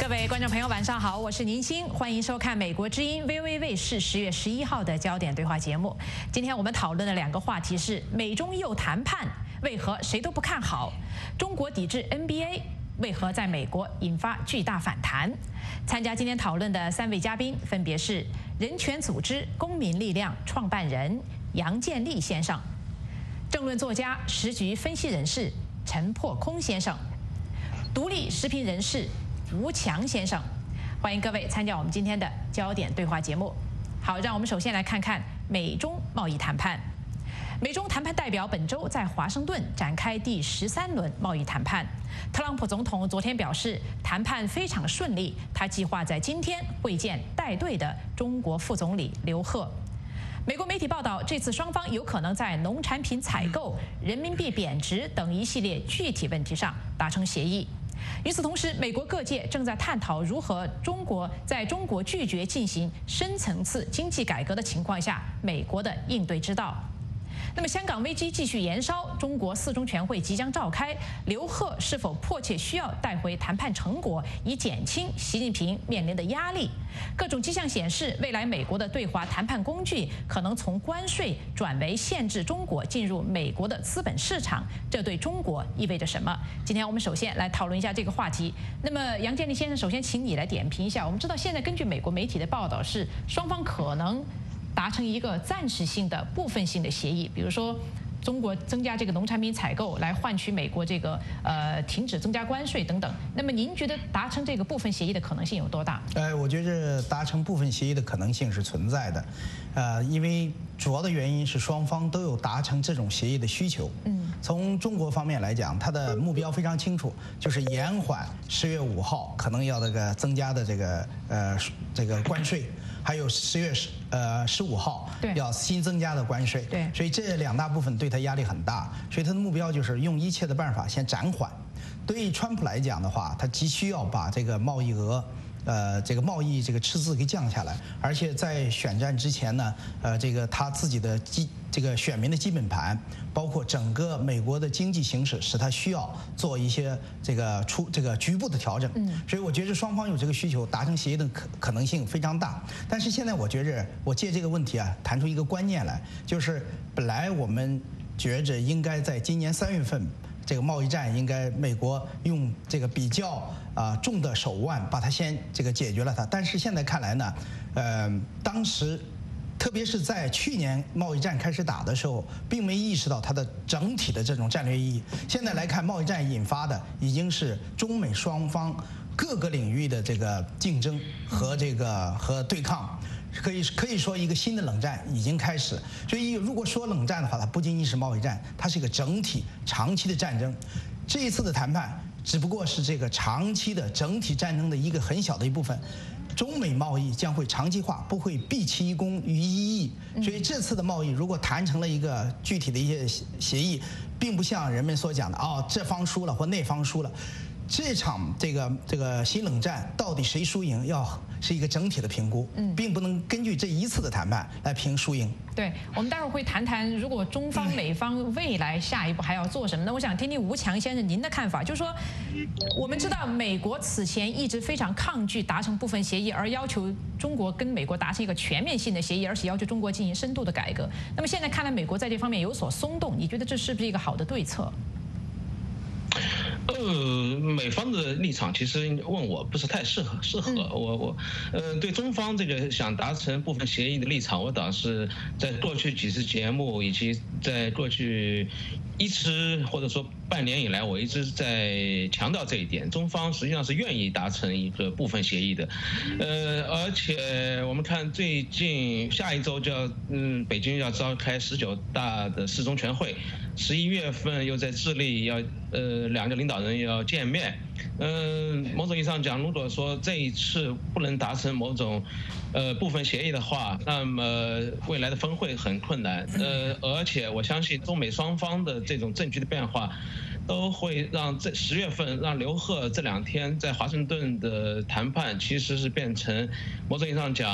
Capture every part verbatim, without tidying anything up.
各位观众朋友，晚上好，我是宁鑫，欢迎收看美国之音 V O A 卫视十月十一号的焦点对话节目。今天我们讨论的两个话题是：美中又谈判，为何谁都不看好？中国抵制 N B A， 为何在美国引发巨大反弹？参加今天讨论的三位嘉宾分别是人权组织公民力量创办人杨建立先生，政论作家、时局分析人士陈破空先生，独立时评人士吴强先生。欢迎各位参加我们今天的焦点对话节目。好，让我们首先来看看美中贸易谈判。美中谈判代表本周在华盛顿展开第十三轮贸易谈判。特朗普总统昨天表示，谈判非常顺利，他计划在今天会见带队的中国副总理刘鹤。美国媒体报道，这次双方有可能在农产品采购、人民币贬值等一系列具体问题上达成协议。与此同时，美国各界正在探讨如何中国在中国拒绝进行深层次经济改革的情况下，美国的应对之道。那么，香港危机继续延烧，中国四中全会即将召开，刘鹤是否迫切需要带回谈判成果，以减轻习近平面临的压力？各种迹象显示，未来美国的对华谈判工具可能从关税转为限制中国进入美国的资本市场，这对中国意味着什么？今天我们首先来讨论一下这个话题。那么，杨建立先生，首先请你来点评一下。我们知道，现在根据美国媒体的报道，是双方可能达成一个暂时性的部分性的协议，比如说中国增加这个农产品采购来换取美国这个呃停止增加关税等等。那么您觉得达成这个部分协议的可能性有多大？ 呃，我觉着达成部分协议的可能性是存在的，呃，因为主要的原因是双方都有达成这种协议的需求。嗯，从中国方面来讲，它的目标非常清楚，就是延缓十月五号可能要这个增加的这个呃这个关税。还有十月十呃十五号要新增加的关税， 对， 所以这两大部分对他压力很大，所以他的目标就是用一切的办法先暂缓。对于川普来讲的话，他急需要把这个贸易额。呃，这个贸易这个赤字给降下来，而且在选战之前呢，呃，这个他自己的基这个选民的基本盘，包括整个美国的经济形势，使他需要做一些这个出这个局部的调整。嗯，所以我觉得双方有这个需求，达成协议的可可能性非常大。但是现在我觉着，我借这个问题啊，谈出一个观念来，就是本来我们觉着应该在今年三月份。这个贸易战应该美国用这个比较啊、呃、重的手腕把它先这个解决了它，但是现在看来呢，呃，当时特别是在去年贸易战开始打的时候，并没意识到它的整体的这种战略意义。现在来看，贸易战引发的已经是中美双方各个领域的这个竞争和这个和对抗。可以可以说一个新的冷战已经开始，所以如果说冷战的话，它不仅仅是贸易战，它是一个整体长期的战争。这一次的谈判只不过是这个长期的整体战争的一个很小的一部分。中美贸易将会长期化，不会毕其功于一役。所以这次的贸易如果谈成了一个具体的一些协议，并不像人们所讲的哦，这方输了或那方输了。这场这个这个新冷战到底谁输赢，要是一个整体的评估，嗯，并不能根据这一次的谈判来评输赢。 对，我们待会儿会谈谈，如果中方、美方未来下一步还要做什么呢？我想听听吴强先生您的看法，就是说，我们知道美国此前一直非常抗拒达成部分协议，而要求中国跟美国达成一个全面性的协议，而且要求中国进行深度的改革。那么现在看来，美国在这方面有所松动，你觉得这是不是一个好的对策？ 呃，美方的立场其实问我不是太适合，适合我我，呃，对中方这个想达成部分协议的立场，我倒是在过去几次节目以及在过去一直或者说半年以来，我一直在强调这一点，中方实际上是愿意达成一个部分协议的，呃，而且我们看最近下一周就要嗯，北京要召开十九大的四中全会，十一月份又在智利要呃两个领导人要见面，嗯、呃，某种意义上讲，如果说这一次不能达成某种呃部分协议的话，那么未来的峰会很困难，呃，而且我相信中美双方的这种政局的变化，都会让这十月份让刘鹤这两天在华盛顿的谈判，其实是变成某种意义上讲，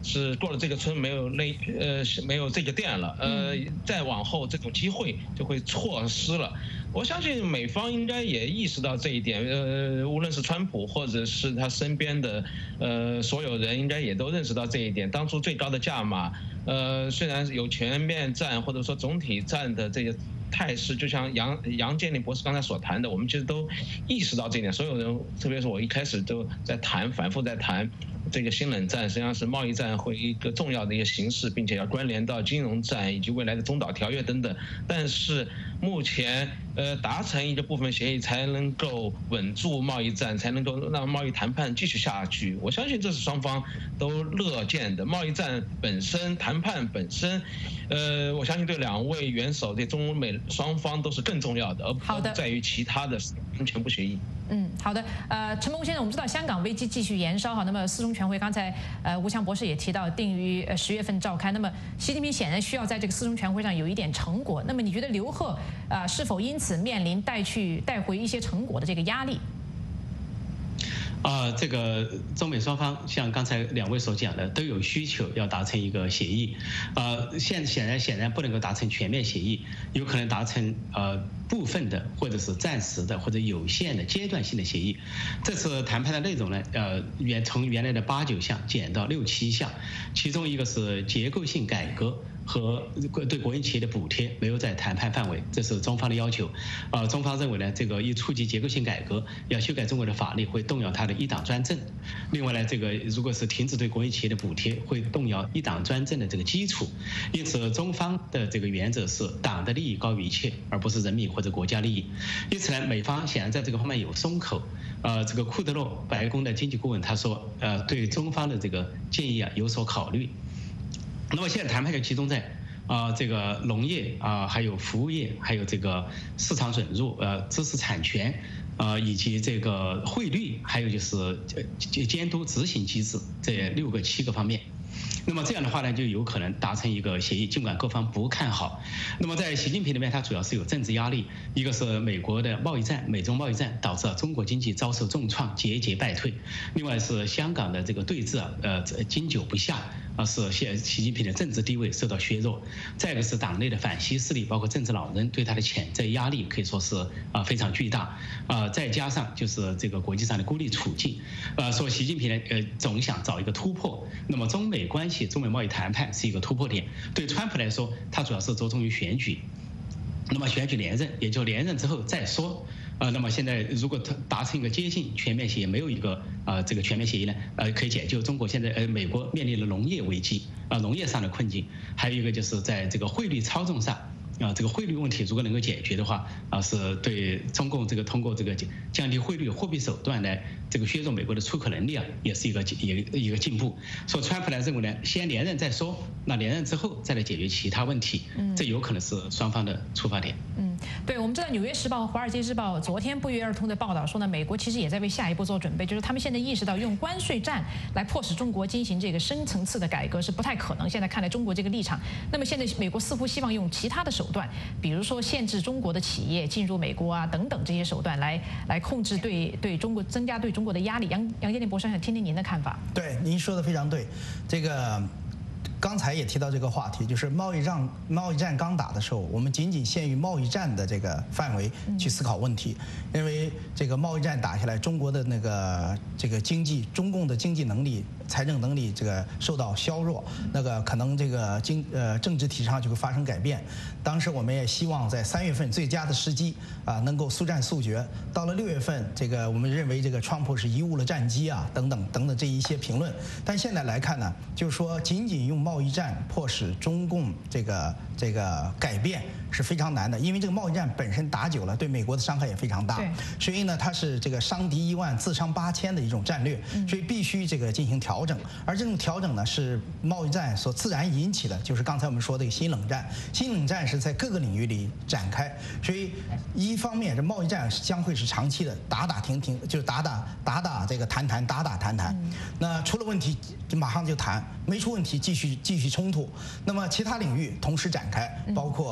是过了这个村没有那呃没有这个店了，呃，再往后这种机会就会错失了。我相信美方应该也意识到这一点，呃，无论是川普或者是他身边的呃所有人，应该也都认识到这一点。当初最高的价码，呃，虽然有全面战或者说总体战的这个态势，就像杨杨建林博士刚才所谈的，我们其实都意识到这一点。所有人，特别是我一开始都在谈，反复在谈。这个新冷战实际上是贸易战会一个重要的一个形式，并且要关联到金融战以及未来的中导条约等等。但是目前呃达成一个部分协议才能够稳住贸易战，才能够让贸易谈判继续下去。我相信这是双方都乐见的。贸易战本身，谈判本身，呃，我相信对两位元首对中美双方都是更重要的，而不在于其他的全部协议。 嗯，好的。呃，陈蒙先生，我们知道香港危机继续延烧哈，那么四中全会刚才呃吴强博士也提到定于呃十月份召开，那么习近平显然需要在这个四中全会上有一点成果。那么你觉得刘鹤呃是否因此面临带去带回一些成果的这个压力？ 啊、呃，这个中美双方像刚才两位所讲的，都有需求要达成一个协议，呃，现显然显然不能够达成全面协议，有可能达成呃部分的或者是暂时的或者有限的阶段性的协议。这次谈判的内容呢，呃，原从原来的八九项减到六七项，其中一个是结构性改革和对国营企业的补贴没有在谈判范围，这是中方的要求。呃，中方认为呢，这个一触及结构性改革，要修改中国的法律，会动摇它的一党专政。另外呢，这个如果是停止对国营企业的补贴，会动摇一党专政的这个基础。因此，中方的这个原则是党的利益高于一切，而不是人民或者国家利益。因此呢，美方显然在这个方面有松口。呃，这个库德洛白宫的经济顾问他说，呃，对中方的这个建议啊有所考虑。那么现在谈判就集中在啊、呃、这个农业啊、呃，还有服务业，还有这个市场准入，呃，知识产权，呃，以及这个汇率，还有就是呃监督执行机制这六个七个方面。那么这样的话呢，就有可能达成一个协议，尽管各方不看好。那么在习近平那边，他主要是有政治压力，一个是美国的贸易战，美中贸易战导致了中国经济遭受重创，节节败退；另外是香港的这个对峙啊，呃，经久不下。啊，是现习近平的政治地位受到削弱，再一个是党内的反西势力，包括政治老人对他的潜在压力可以说是啊非常巨大，啊再加上就是这个国际上的孤立处境，呃，说习近平呢呃总想找一个突破，那么中美关系、中美贸易谈判是一个突破点，对川普来说，他主要是着重于选举，那么选举连任，也就连任之后再说。呃，那么现在如果他达成一个接近全面协议，没有一个呃这个全面协议呢，呃可以解救中国现在呃美国面临的农业危机啊、呃、农业上的困境，还有一个就是在这个汇率操纵上。啊，这个汇率问题如果能够解决的话，啊，是对中共这个通过这个降低汇率货币手段来这个削弱美国的出口能力啊，也是一个一个一个进步。说川普来认为呢，先连任再说，那连任之后再来解决其他问题，嗯，这有可能是双方的出发点。 嗯，对，我们知道《纽约时报》和《华尔街日报》昨天不约而同的报道说呢，美国其实也在为下一步做准备，就是他们现在意识到用关税战来迫使中国进行这个深层次的改革是不太可能。现在看来中国这个立场，那么现在美国似乎希望用其他的手段，比如说限制中国的企业进入美国啊等等这些手段来来控制对对中国增加对中国的压力。杨杨建林博士，想听听您的看法。 对，您说的非常对，这个。刚才也提到这个话题，就是贸易战，贸易战刚打的时候，我们仅仅限于贸易战的这个范围去思考问题，因为这个贸易战打下来，中国的那个这个经济，中共的经济能力、财政能力这个受到削弱，那个可能这个经呃政治体制上就会发生改变。当时我们也希望在三月份最佳的时机啊，能够速战速决。到了六月份，这个我们认为这个川普是贻误了战机啊，等等等等这一些评论。但现在来看呢，就是说仅仅用贸易战迫使中共这个这个改变是非常难的，因为这个贸易战本身打久了，对美国的伤害也非常大。所以呢，它是这个伤敌一万，自伤八千的一种战略，所以必须这个进行调整。而这种调整呢，是贸易战所自然引起的，就是刚才我们说的新冷战。新冷战是在各个领域里展开，所以一方面这贸易战将会是长期的，打打停停，就是打打打打这个谈谈，打打谈谈。那出了问题就马上就谈，没出问题继续继续冲突。那么其他领域同时展开，包括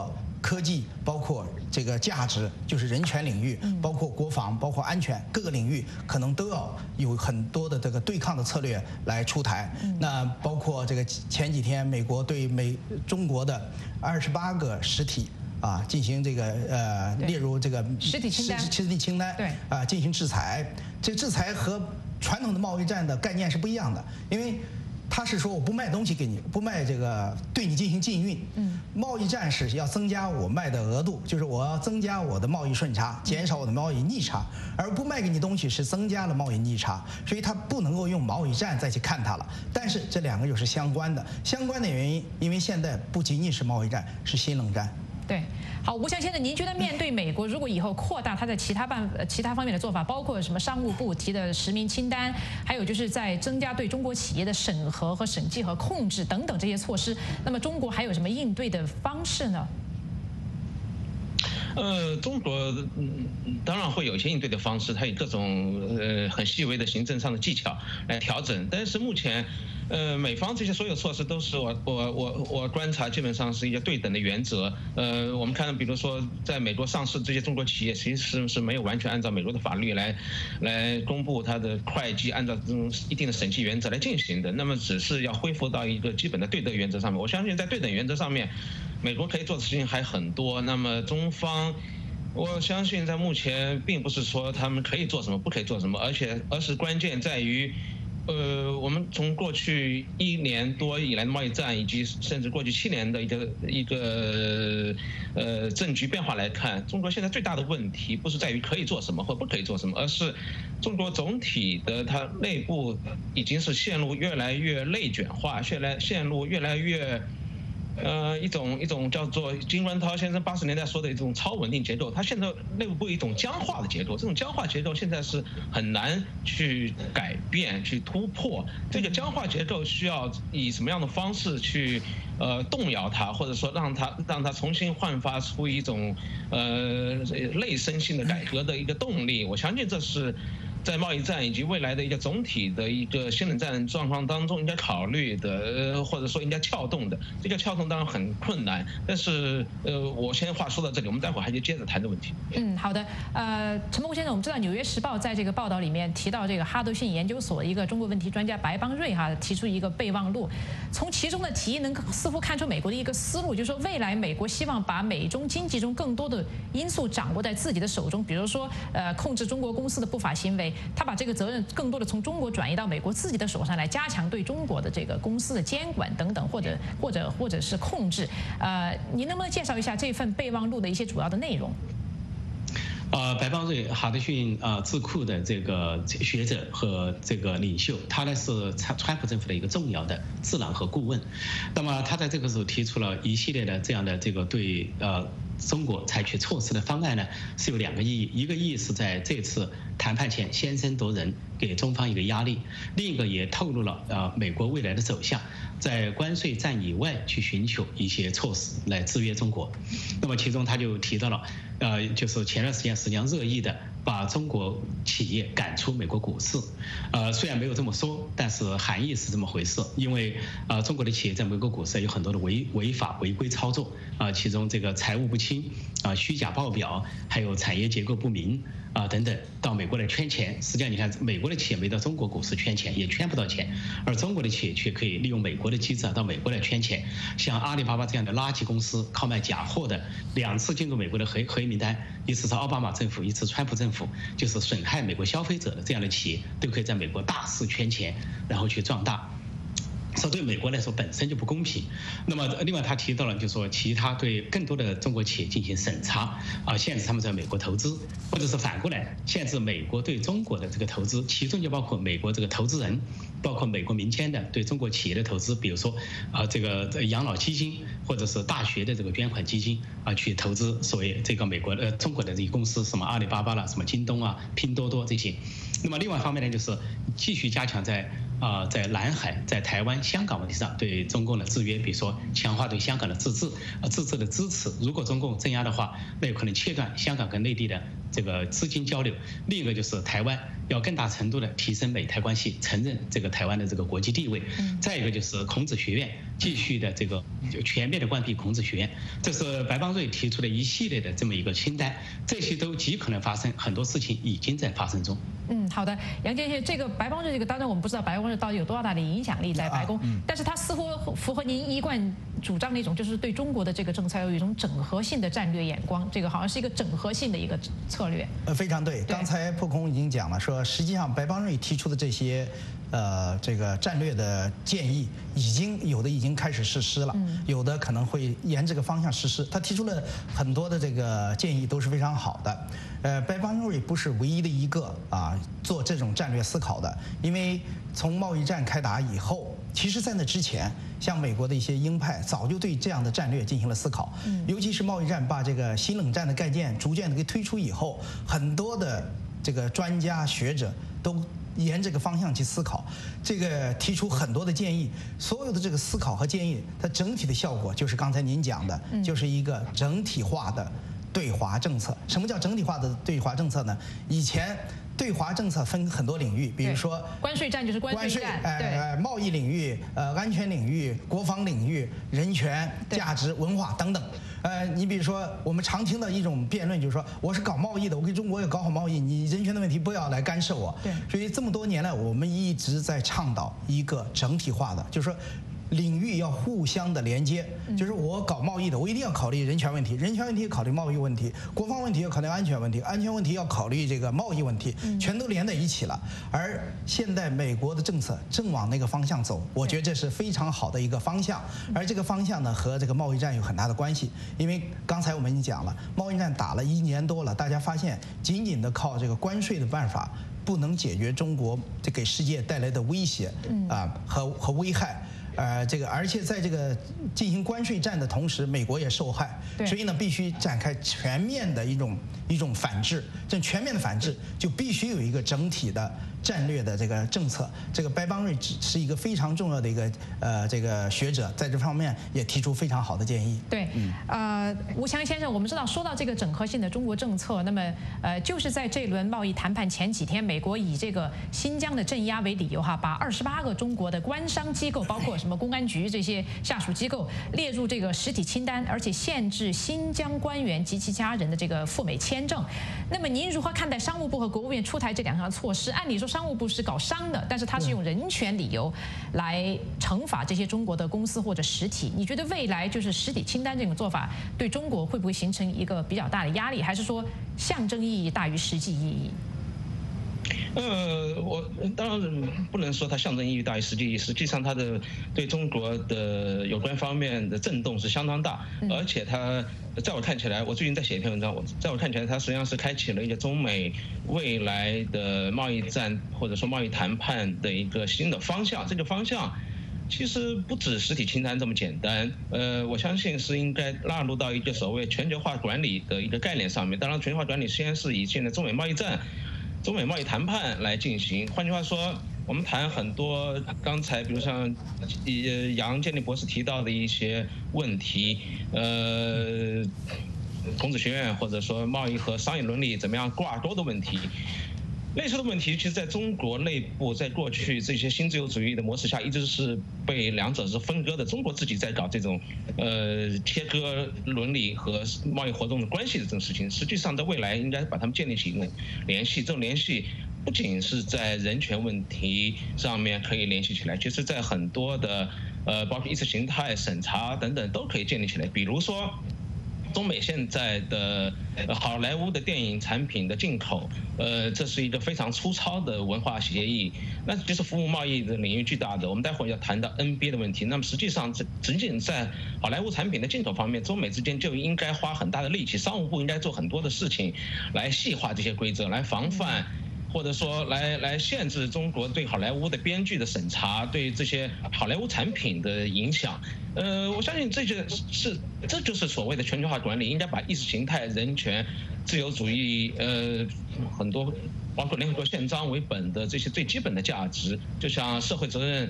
科技，包括这个价值，就是人权领域，包括国防，包括安全各个领域，可能都要有很多的这个对抗的策略来出台。那包括这个前几天美国对美中国的二十八个实体啊进行这个呃列入这个实体清单， 实体清单， 对啊进行制裁。这个制裁和传统的贸易战的概念是不一样的，因为他是说我不卖东西给你，不卖这个对你进行禁运。嗯，贸易战是要增加我卖的额度，就是我要增加我的贸易顺差，减少我的贸易逆差，而不卖给你东西是增加了贸易逆差，所以它不能够用贸易战再去看它了。但是这两个又是相关的，相关的原因，因为现在不仅仅是贸易战，是新冷战。 对，好，吴翔先生，您觉得面对美国，如果以后扩大它在其他办其他方面的做法，包括什么商务部提的实名清单，还有就是在增加对中国企业的审核和审计和控制等等这些措施，那么中国还有什么应对的方式呢？ 呃，中国嗯当然会有一些应对的方式，它有各种呃很细微的行政上的技巧来调整，但是目前。呃，美方这些所有措施都是我我我我观察，基本上是一个对等的原则。呃，我们看，比如说在美国上市这些中国企业，其实是没有完全按照美国的法律来来公布它的会计，按照这种一定的审计原则来进行的。那么只是要恢复到一个基本的对等原则上面。我相信在对等原则上面，美国可以做的事情还很多。那么中方。我相信在目前并不是说他们可以做什么，不可以做什么，而且而是关键在于。呃，我们从过去一年多以来的贸易战，以及甚至过去七年的一个一个呃政局变化来看，中国现在最大的问题不是在于可以做什么或不可以做什么，而是中国总体的它内部已经是陷入越来越内卷化，越来陷入越来越。呃，一种一种叫做金文涛先生八十年代说的一种超稳定结构，它现在内部一种僵化的结构，这种僵化结构现在是很难去改变、去突破。这个僵化结构需要以什么样的方式去呃动摇它，或者说让它让它重新焕发出一种呃内生性的改革的一个动力？我相信这是。在贸易战以及未来的一个总体的一个新冷战状况当中，应该考虑的，或者说应该撬动的。这个撬动当然很困难，但是呃，我先话说到这里，我们待会儿还得接着谈这个问题。 嗯，好的。呃，陈伯先生，我们知道《纽约时报》在这个报道里面提到这个哈德逊研究所一个中国问题专家白邦瑞哈提出一个备忘录，从其中的提议能似乎看出美国的一个思路，就是说未来美国希望把美中经济中更多的因素掌握在自己的手中，比如说呃控制中国公司的不法行为。他把这个责任更多的从中国转移到美国自己的手上来，加强对中国的这个公司的监管等等，或者或者或者是控制。呃，您能不能介绍一下这份备忘录的一些主要的内容？ 呃，白邦瑞哈德逊啊、呃、智库的这个学者和这个领袖，他呢是川川普政府的一个重要的智囊和顾问。那么他在这个时候提出了一系列的这样的这个对呃中国采取措施的方案呢，是有两个意义。一个意义是在这次谈判前先声夺人，给中方一个压力；另一个也透露了呃美国未来的走向，在关税战以外去寻求一些措施来制约中国。那么其中他就提到了。呃，就是前段时间实际上热议的，把中国企业赶出美国股市。呃，虽然没有这么说，但是含义是这么回事。因为呃，中国的企业在美国股市有很多的违违法违规操作啊、呃，其中这个财务不清啊、呃、虚假报表，还有产业结构不明啊、呃、等等，到美国来圈钱。实际上你看，美国的企业没到中国股市圈钱，也圈不到钱，而中国的企业却可以利用美国的机制到美国来圈钱。像阿里巴巴这样的垃圾公司，靠卖假货的，两次进入美国的黑黑名单，一次是奥巴马政府，一次川普政府，就是损害美国消费者的这样的企业，都可以在美国大肆圈钱，然后去壮大。这对美国来说本身就不公平。那么，另外他提到了，就是说其他对更多的中国企业进行审查啊，限制他们在美国投资，或者是反过来限制美国对中国的这个投资，其中就包括美国这个投资人，包括美国民间的对中国企业的投资，比如说啊这个养老基金或者是大学的这个捐款基金啊，去投资所谓这个美国呃中国的这些公司，什么阿里巴巴啦，什么京东啊、拼多多这些。那么另外一方面呢，就是继续加强在啊、呃、在南海、在台湾、香港问题上对中共的制约，比如说强化对香港的自治、呃自治的支持。如果中共镇压的话，那有可能切断香港跟内地的这个资金交流，另一个就是台湾要更大程度的提升美台关系，承认这个台湾的这个国际地位。再一个就是孔子学院继续的这个全面的关闭孔子学院，这是白邦瑞提出的一系列的这么一个清单，这些都极可能发生，很多事情已经在发生中。 嗯，好的，杨先生，这个白邦瑞这个当然我们不知道白邦瑞到底有多大的影响力在白宫，啊嗯、但是他似乎符合您一贯主张的一种，就是对中国的这个政策有一种整合性的战略眼光，这个好像是一个整合性的一个策略。 呃，非常对，刚才破空已经讲了，说实际上白邦瑞提出的这些。呃，这个战略的建议已经有的已经开始实施了，嗯、有的可能会沿这个方向实施。他提出了很多的这个建议都是非常好的。呃，白邦瑞不是唯一的一个啊做这种战略思考的，因为从贸易战开打以后，其实在那之前，像美国的一些鹰派早就对这样的战略进行了思考，嗯、尤其是贸易战把这个新冷战的概念逐渐的给推出以后，很多的这个专家学者都。沿这个方向去思考，这个提出很多的建议，所有的这个思考和建议，它整体的效果就是刚才您讲的，就是一个整体化的对华政策。什么叫整体化的对华政策呢？以前对华政策分很多领域，比如说关税战就是关税战， 呃，贸易领域、呃，安全领域、国防领域、人权、价值、文化等等。呃，你比如说我们常听的一种辩论就是说，我是搞贸易的，我跟中国也搞好贸易，你人权的问题不要来干涉我。对。所以这么多年来，我们一直在倡导一个整体化的，就是说。领域要互相的连接，就是我搞贸易的，我一定要考虑人权问题，人权问题考虑贸易问题，国防问题要考虑安全问题，安全问题要考虑这个贸易问题，全都连在一起了。而现在美国的政策正往那个方向走，我觉得这是非常好的一个方向。而这个方向呢，和这个贸易战有很大的关系，因为刚才我们已经讲了，贸易战打了一年多了，大家发现仅仅的靠这个关税的办法不能解决中国这给世界带来的威胁啊和和危害。呃，这个而且在这个进行关税战的同时，美国也受害，所以呢，必须展开全面的一种一种反制。这全面的反制就必须有一个整体的战略的这个政策。这个白邦瑞是一个非常重要的一个呃这个学者，在这方面也提出非常好的建议。 对，嗯，呃，吴强先生，我们知道说到这个整合性的中国政策，那么呃，就是在这轮贸易谈判前几天，美国以这个新疆的镇压为理由哈，把二十八个中国的官商机构，包括什么公安局这些下属机构列入这个实体清单，而且限制新疆官员及其家人的这个赴美签证。那么您如何看待商务部和国务院出台这两项措施？按理说商务部是搞商的，但是他是用人权理由来惩罚这些中国的公司或者实体。你觉得未来就是实体清单这种做法对中国会不会形成一个比较大的压力，还是说象征意义大于实际意义？ 呃，我当然不能说它象征意义大于实际意义，实际上它的对中国的有关方面的震动是相当大，而且它在我看起来，我最近在写一篇文章，我在我看起来，它实际上是开启了一个中美未来的贸易战或者说贸易谈判的一个新的方向。这个方向其实不止实体清单这么简单，呃，我相信是应该纳入到一个所谓全球化管理的一个概念上面。当然，全球化管理先是以现在中美贸易战、中美贸易谈判来进行。换句话说，我们谈很多刚才比如像呃杨建立博士提到的一些问题，呃，孔子学院或者说贸易和商业伦理怎么样挂钩的问题。类似的问题，其实在中国内部，在过去这些新自由主义的模式下，一直是被两者是分割的。中国自己在搞这种，呃，切割伦理和贸易活动的关系的这种事情，实际上在未来应该把它们建立起一种联系。这种联系不仅是在人权问题上面可以联系起来，其实在很多的，呃，包括意识形态审查等等都可以建立起来。比如说，中美现在的好莱坞的电影产品的进口，呃，这是一个非常粗糙的文化协议，那就是服务贸易的领域巨大的。我们待会儿要谈到 N B A 的问题，那么实际上这仅仅在好莱坞产品的进口方面，中美之间就应该花很大的力气，商务部应该做很多的事情来细化这些规则，来防范。或者说来来限制中国对好莱坞的编剧的审查，对这些好莱坞产品的影响。呃，我相信这些是这就是所谓的全球化管理，应该把意识形态、人权、自由主义，呃，很多包括联合国宪章为本的这些最基本的价值，就像社会责任、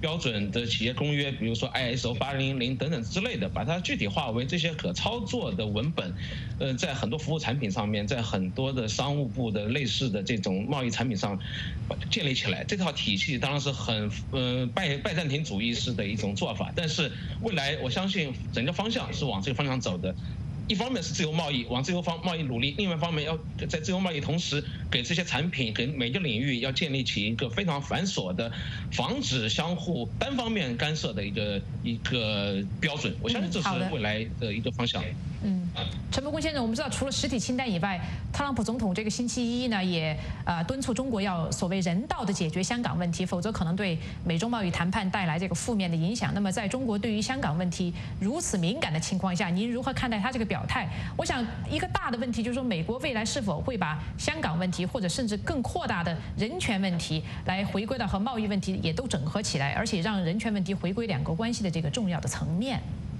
标准的企业公约，比如说 I S O 八零零等等之类的，把它具体化为这些可操作的文本，呃，在很多服务产品上面，在很多的商务部的类似的这种贸易产品上建立起来。这套体系当然是很呃拜拜占庭主义式的一种做法，但是未来我相信整个方向是往这个方向走的。一方面是自由贸易，往自由方贸易努力；另外一方面要在自由贸易同时，给这些产品、给每个领域要建立起一个非常繁琐的、防止相互单方面干涉的一个一个标准。我相信这是未来的一个方向。 嗯，陈伯公先生，我们知道除了实体清单以外，特朗普总统这个星期一呢，也呃敦促中国要所谓人道的解决香港问题，否则可能对美中贸易谈判带来这个负面的影响。那么在中国对于香港问题如此敏感的情况下，您如何看待他这个表态？我想一个大的问题就是说，美国未来是否会把香港问题或者甚至更扩大的人权问题来回归到和贸易问题也都整合起来，而且让人权问题回归两国关系的这个重要的层面。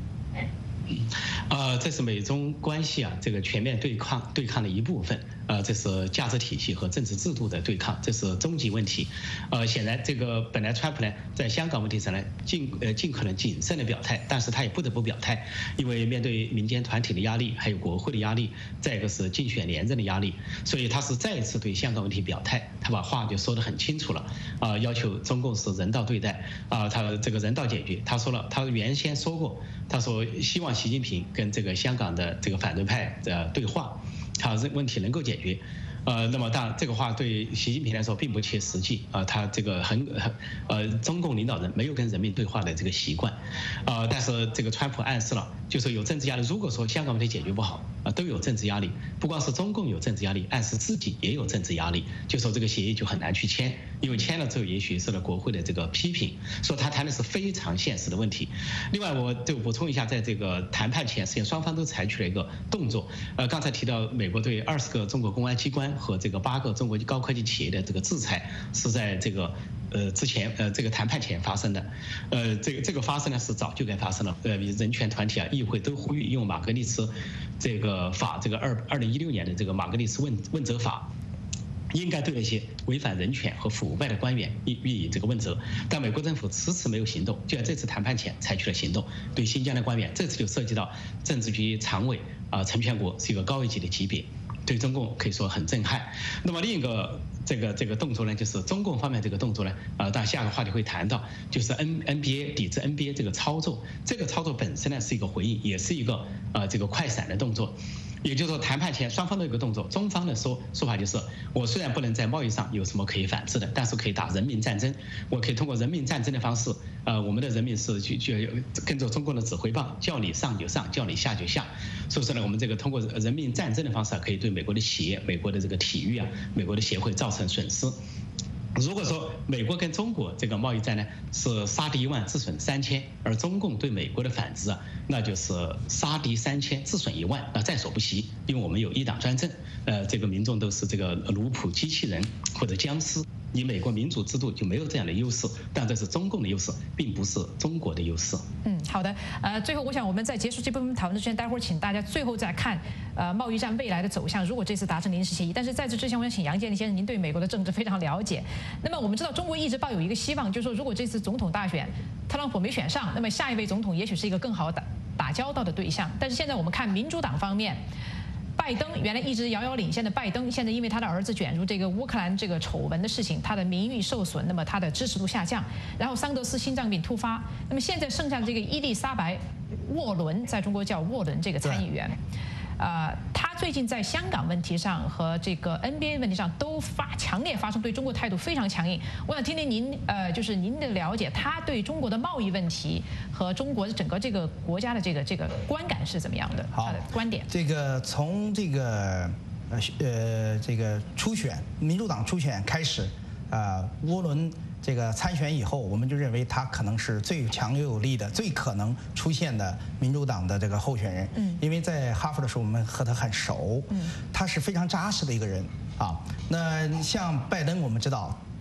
呃，这是美中关系啊，这个全面对抗对抗的一部分。呃，这是价值体系和政治制度的对抗，这是终极问题。呃，显然这个本来川普呢在香港问题上呢尽呃尽可能谨慎的表态，但是他也不得不表态，因为面对民间团体的压力，还有国会的压力，再一个是竞选连任的压力，所以他是再一次对香港问题表态，他把话就说得很清楚了啊、呃，要求中共是人道对待啊、呃，他这个人道解决，他说了，他原先说过，他说希望习近平跟这个香港的这个反对派的对话。他问题能够解决，呃，那么当然这个话对习近平来说并不切实际啊、呃，他这个很呃，中共领导人没有跟人民对话的这个习惯，呃，但是这个川普暗示了，就是有政治压力。如果说香港问题解决不好啊、呃，都有政治压力，不光是中共有政治压力，暗示自己也有政治压力，就说这个协议就很难去签，因为签了之后也许受到国会的这个批评，说他谈的是非常现实的问题。另外，我就补充一下，在这个谈判前，实际上双方都采取了一个动作，呃，刚才提到美国对二十个中国公安机关和这个八个中国高科技企业的这个制裁是在这个呃之前呃这个谈判前发生的，呃这个这个发生呢是早就该发生了，呃人权团体啊议会都呼吁用马格利茨这个法这个二二零一六年的这个马格利茨问问责法。应该对那些违反人权和腐败的官员予予以这个问责，但美国政府迟迟没有行动，就在这次谈判前采取了行动，对新疆的官员，这次就涉及到政治局常委啊陈全国是一个高一级的级别，对中共可以说很震撼。那么另一个这个这个动作呢，就是中共方面这个动作呢，啊，当然下个话题会谈到，就是 N N B A 抵制 N B A 这个操作，这个操作本身呢是一个回应，也是一个呃这个快闪的动作。也就是说，谈判前双方都有个动作，中方的说说法就是，我虽然不能在贸易上有什么可以反制的，但是可以打人民战争，我可以通过人民战争的方式，呃，我们的人民是去去跟着中共的指挥棒，叫你上就上，叫你下就下。所以说呢，我们这个通过人民战争的方式，可以对美国的企业、美国的这个体育啊、美国的协会造成损失。如果说美国跟中国这个贸易战呢是杀敌一万自损三千，而中共对美国的反制啊，那就是杀敌三千自损一万，那在所不惜，因为我们有一党专政，呃，这个民众都是这个奴仆机器人或者僵尸。你美国民主制度就没有这样的优势，但这是中共的优势，并不是中国的优势。 嗯，好的。呃，最后我想我们在结束这部分讨论之前，待会儿请大家最后再看呃贸易战未来的走向。如果这次达成临时协议，但是在这之前，我想请杨建立先生，您对美国的政治非常了解。那么我们知道中国一直抱有一个希望，就是说如果这次总统大选特朗普没选上，那么下一位总统也许是一个更好打打交道的对象。但是现在我们看民主党方面。拜登原来一直遥遥领先的拜登，现在因为他的儿子卷入这个乌克兰这个丑闻的事情，他的名誉受损，那么他的支持度下降。然后桑德斯心脏病突发，那么现在剩下的这个伊丽莎白·沃伦，在中国叫沃伦这个参议员，呃，他最近在香港问题上和这个 N B A 问题上都发强烈发声，对中国态度非常强硬。我想听听您呃，就是您的了解，他对中国的贸易问题和中国整个这个国家的这个这个观感是怎么样的？ 好， 他的观点。 这个从这个呃呃这个初选，民主党初选开始，啊、呃，沃伦。这个参选以后，我们就认为他可能是最强又有力的、最可能出现的民主党的这个候选人。嗯，因为在哈佛的时候，我们和他很熟。嗯，他是非常扎实的一个人啊。那像拜登，我们知道，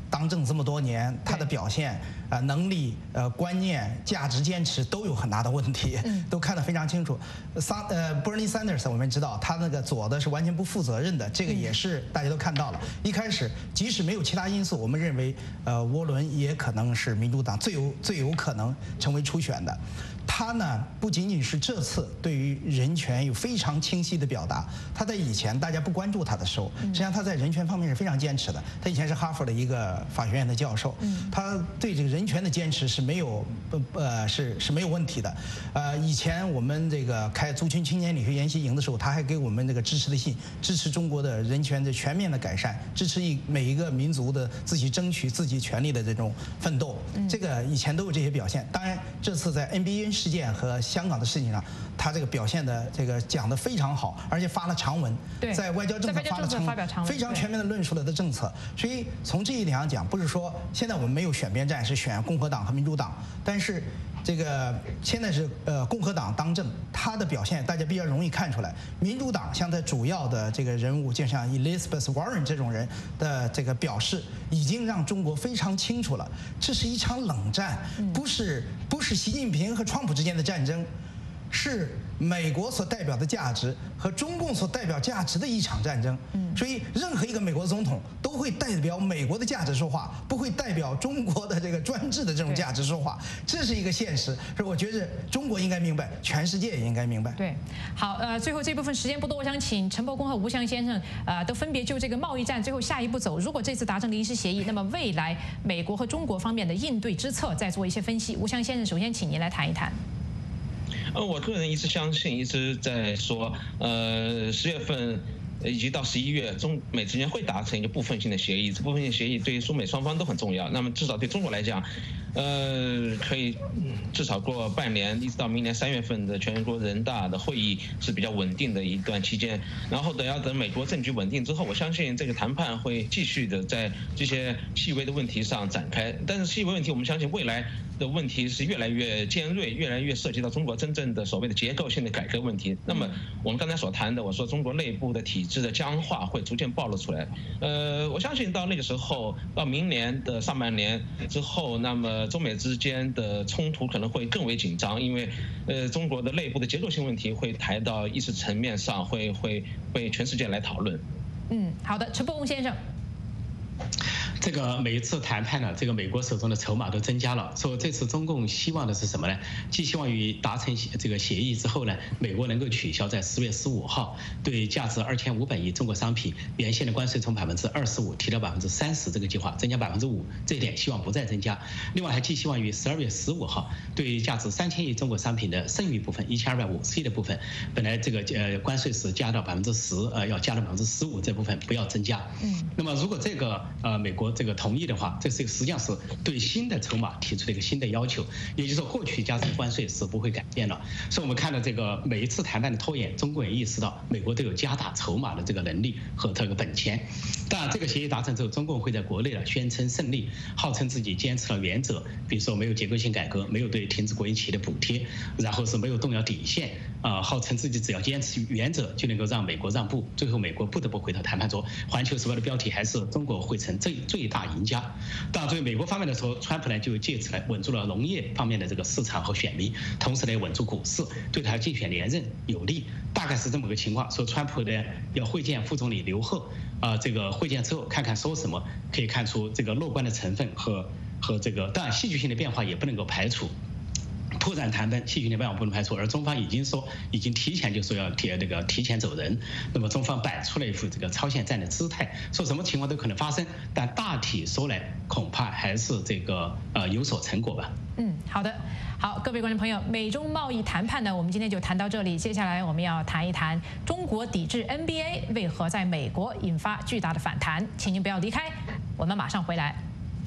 当政这么多年，他的表现、呃能力、呃观念、价值坚持都有很大的问题，都看得非常清楚。桑呃 Bernie Sanders 我们知道他那个左的是完全不负责任的，这个也是大家都看到了。一开始即使没有其他因素，我们认为呃涡轮也可能是民主党最有最有可能成为初选的。他呢不仅仅是这次对于人权有非常清晰的表达，他在以前大家不关注他的时候，实际上他在人权方面是非常坚持的。他以前是哈佛的一个法学院的教授，他对这个人权的坚持是没有呃是是没有问题的。呃，以前我们这个开族群青年理学研习营的时候，他还给我们这个支持的信，支持中国的人权的全面的改善，支持一每一个民族的自己争取自己权利的这种奋斗。这个以前都有这些表现。当然，这次在 N B N 事件和香港的事情上，他这个表现的这个讲得非常好，而且发了长文，在外交政策发了长文，非常全面的论述了的政策。所以从这一点上讲，不是说现在我们没有选边站，是选共和党和民主党，但是这个现在是呃共和党当政，他的表现大家比较容易看出来。民主党像在主要的这个人物，就像 Elizabeth Warren 这种人的这个表示，已经让中国非常清楚了，这是一场冷战，不是不是习近平和川普之间的战争，是美国所代表的价值和中共所代表价值的一场战争。所以任何一个美国总统都会代表美国的价值说话，不会代表中国的这个专制的这种价值说话，这是一个现实。所以我觉得中国应该明白，全世界也应该明白。 对，好，呃，最后这部分时间不多，我想请陈伯公和吴翔先生，呃，都分别就这个贸易战最后下一步走。如果这次达成临时协议，那么未来美国和中国方面的应对之策再做一些分析。吴翔先生，首先请您来谈一谈。 呃，我个人一直相信，一直在说，呃，十月份以及到十一月，中美之间会达成一个部分性的协议。这部分性协议对于中美双方都很重要。那么至少对中国来讲，呃，可以至少过半年，一直到明年三月份的全国人大的会议是比较稳定的一段期间。然后等要等美国政局稳定之后，我相信这个谈判会继续的在这些细微的问题上展开。但是细微问题，我们相信未来的问题是越来越尖锐，越来越涉及到中国真正的所谓的结构性的改革问题。那么我们刚才所谈的，我说中国内部的体制的僵化会逐渐暴露出来。呃，我相信到那个时候，到明年的上半年之后，那么中美之间的冲突可能会更为紧张，因为呃中国的内部的结构性问题会抬到意识层面上，会会被全世界来讨论。 嗯，好的，陈伯公先生。 这个每一次谈判呢，这个美国手中的筹码都增加了。说这次中共希望的是什么呢？既希望于达成这个协议之后呢，美国能够取消在十月十五号对价值二千五百亿中国商品原先的关税从百分之二十五提到百分之三十这个计划，增加百分之五，这一点希望不再增加。另外还寄希望于十二月十五号对价值三千亿中国商品的剩余部分一千二百五十亿的部分，本来这个呃关税是加到百分之十，呃要加到百分之十五，这部分不要增加。嗯，那么如果这个呃美国这个同意的话，这是实际上是对新的筹码提出了一个新的要求，也就是说过去加征关税是不会改变了。所以我们看到这个每一次谈判的拖延，中国也意识到美国都有加大筹码的这个能力和这个本钱。当然这个协议达成之后，中共会在国内呢宣称胜利，号称自己坚持了原则，比如说没有结构性改革，没有对停止国营企业的补贴，然后是没有动摇底线，啊、呃，号称自己只要坚持原则就能够让美国让步，最后美国不得不回到谈判桌。环球时报的标题还是中国会成最最大赢家。当然，作为美国方面的时候，川普呢就借此来稳住了农业方面的这个市场和选民，同时呢稳住股市，对他竞选连任有利。大概是这么个情况。说川普呢要会见副总理刘鹤，啊、呃，这个会见之后看看说什么，可以看出这个乐观的成分和和这个当然戏剧性的变化也不能够排除。拓展谈判，戏剧性的变化不能排除，而中方已经说，已经提前就说要提这个提前走人，那么中方摆出了一副这个超限战的姿态，说什么情况都可能发生，但大体说来，恐怕还是这个呃有所成果吧。 嗯，好的，好，各位观众朋友，美中贸易谈判呢，我们今天就谈到这里，接下来我们要谈一谈中国抵制 N B A 为何在美国引发巨大的反弹，请您不要离开，我们马上回来。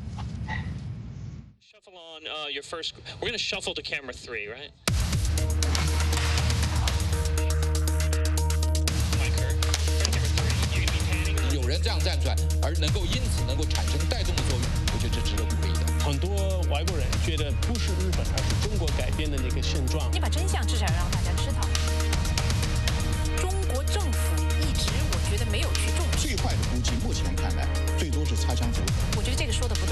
On uh, your first, we're going to shuffle to camera three, right? Mike, camera three. You can be panning. 有人这样站出来，而能够因此能够产生带动的作用，我觉得这值得鼓励的。 很多外国人觉得不是日本，而是中国改变的那个现状。 你把真相至少要让大家知道。中国政府一直，我觉得没有去重视。 最坏的估计，目前看来，最多是擦枪走火。 我觉得这个说的不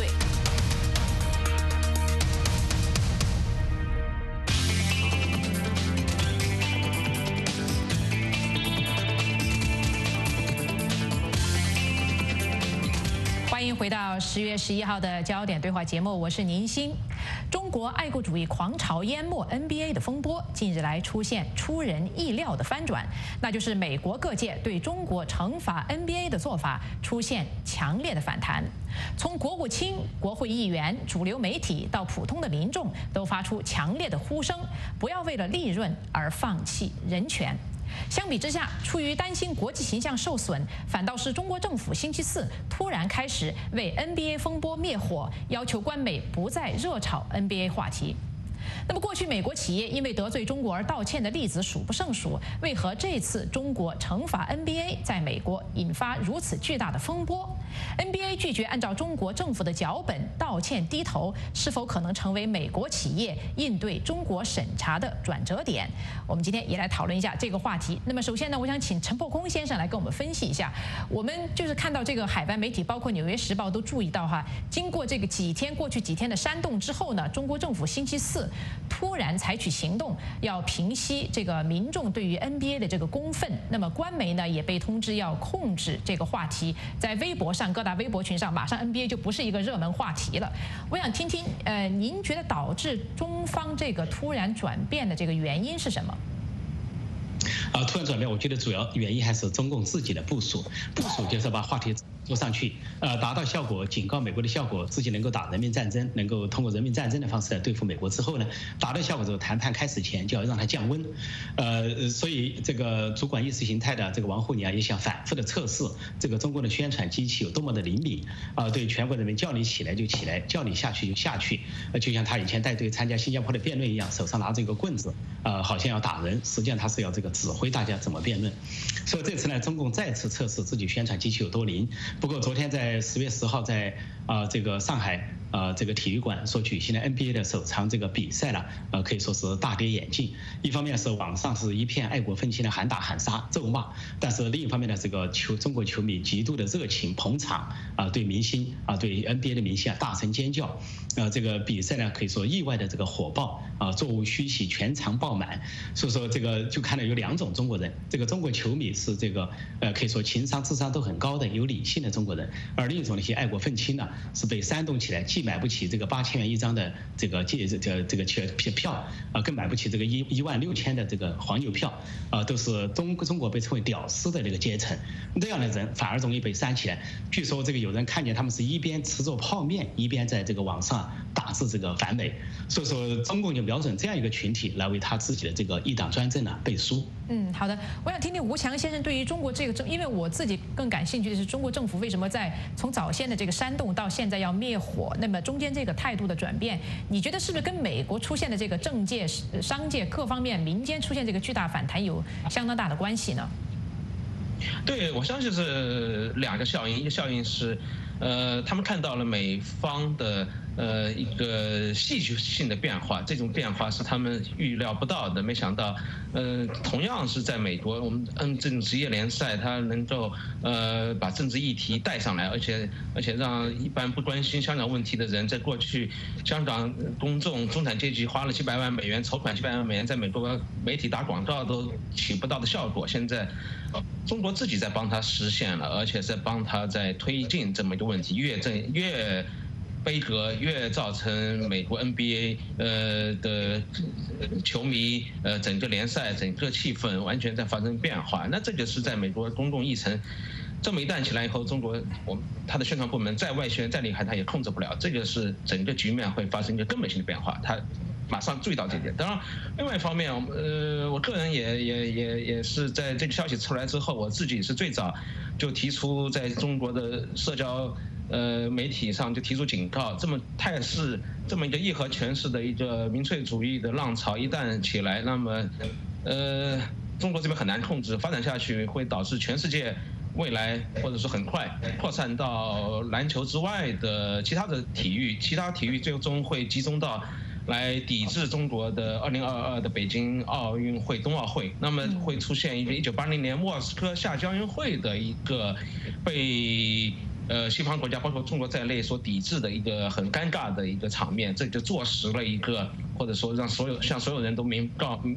欢迎回到十月十一号的焦点对话节目，我是宁鑫。中国爱国主义狂潮淹没 N B A 的风波，近日来出现出人意料的翻转，那就是美国各界对中国惩罚 N B A 的做法出现强烈的反弹。从国务卿、国会议员、主流媒体到普通的民众，都发出强烈的呼声：不要为了利润而放弃人权。相比之下，出于担心国际形象受损，反倒是中国政府星期四突然开始为 N B A 风波灭火，要求官媒不再热炒 N B A 话题。那么，过去美国企业因为得罪中国而道歉的例子数不胜数，为何这次中国惩罚 N B A 在美国引发如此巨大的风波 ？N B A 拒绝按照中国政府的脚本道歉低头，是否可能成为美国企业应对中国审查的转折点？我们今天也来讨论一下这个话题。那么，首先呢，我想请陈破空先生来跟我们分析一下。我们就是看到这个海外媒体，包括《纽约时报》都注意到哈，经过这个几天过去几天的煽动之后呢，中国政府星期四突然采取行动，要平息这个民众对于 N B A 的这个公愤。那么官媒呢也被通知要控制这个话题，在微博上各大微博群上，马上 N B A 就不是一个热门话题了。我想听听，呃，您觉得导致中方这个突然转变的这个原因是什么？ 啊，突然转变，我觉得主要原因还是中共自己的部署，部署就是把话题做上去，呃，达到效果，警告美国的效果，自己能够打人民战争，能够通过人民战争的方式来对付美国之后呢，达到效果之后，谈判开始前就要让它降温，呃，所以这个主管意识形态的这个王沪宁啊，也想反复的测试这个中共的宣传机器有多么的灵敏，啊、呃，对全国人民叫你起来就起来，叫你下去就下去，呃，就像他以前带队参加新加坡的辩论一样，手上拿着一个棍子，呃，好像要打人，实际上他是要这个指挥大家怎么辩论，所以这次呢，中共再次测试自己宣传机器有多灵。不过昨天在十月十号在啊、呃、这个上海啊、呃、这个体育馆所举行的 N B A 的首场这个比赛呢，呃可以说是大跌眼镜。一方面是网上是一片爱国愤青的喊打喊杀咒骂，但是另一方面呢，这个球中国球迷极度的热情捧场啊、呃，对明星啊、呃、对 N B A 的明星啊大声尖叫，呃这个比赛呢可以说意外的这个火爆啊、呃，座无虚席，全场爆满。所以说这个就看到有两种中国人，这个中国球迷是这个呃可以说情商智商都很高的有理性的中国人。而另一种那些爱国愤青呢，是被煽动起来，既买不起这个八千元一张的这个借这个这个票票啊，更买不起这个一一万六千的这个黄牛票啊，都是中中国被称为屌丝的这个阶层，这样的人反而容易被煽起来。据说这个有人看见他们是一边吃着泡面，一边在这个网上打字这个反美，所以说中共就瞄准这样一个群体来为他自己的这个一党专政呢背书。 嗯，好的，我想听听吴强先生对于中国这个政，因为我自己更感兴趣的是中国政府为什么在从早先的这个煽动到现在要灭火，那么中间这个态度的转变，你觉得是不是跟美国出现的这个政界、商界各方面、民间出现这个巨大反弹有相当大的关系呢？ 对，我相信是两个效应，一个效应是，呃，他们看到了美方的呃一个戏剧性的变化，这种变化是他们预料不到的。没想到，呃，同样是在美国，我们嗯这种职业联赛，它能够呃把政治议题带上来，而且而且让一般不关心香港问题的人，在过去香港公众中产阶级花了几百万美元筹款几百万美元，在美国媒体打广告都起不到的效果，现在中国自己在帮他实现了，而且在帮他在推进这么一个问题，越正越悲歌，越造成美国 N B A 呃的球迷呃整个联赛整个气氛完全在发生变化。那这个是在美国公共议程这么一旦起来以后，中国我们他的宣传部门再外宣再厉害，他也控制不了。这个是整个局面会发生一个根本性的变化，他马上注意到这一点。当然，另外一方面，呃，我个人也也也也是在这个消息出来之后，我自己是最早就提出在中国的社交呃媒体上就提出警告，这么态势，这么一个义和拳式的一个民粹主义的浪潮一旦起来，那么呃中国这边很难控制，发展下去会导致全世界未来或者是很快扩散到篮球之外的其他的体育，其他体育最终会集中到来抵制中国的二零二二的北京奥运会、冬奥会，那么会出现一个一九八零年莫斯科夏季奥运会的一个被呃西方国家包括中国在内所抵制的一个很尴尬的一个场面，这就坐实了一个或者说让所有向所有人都明告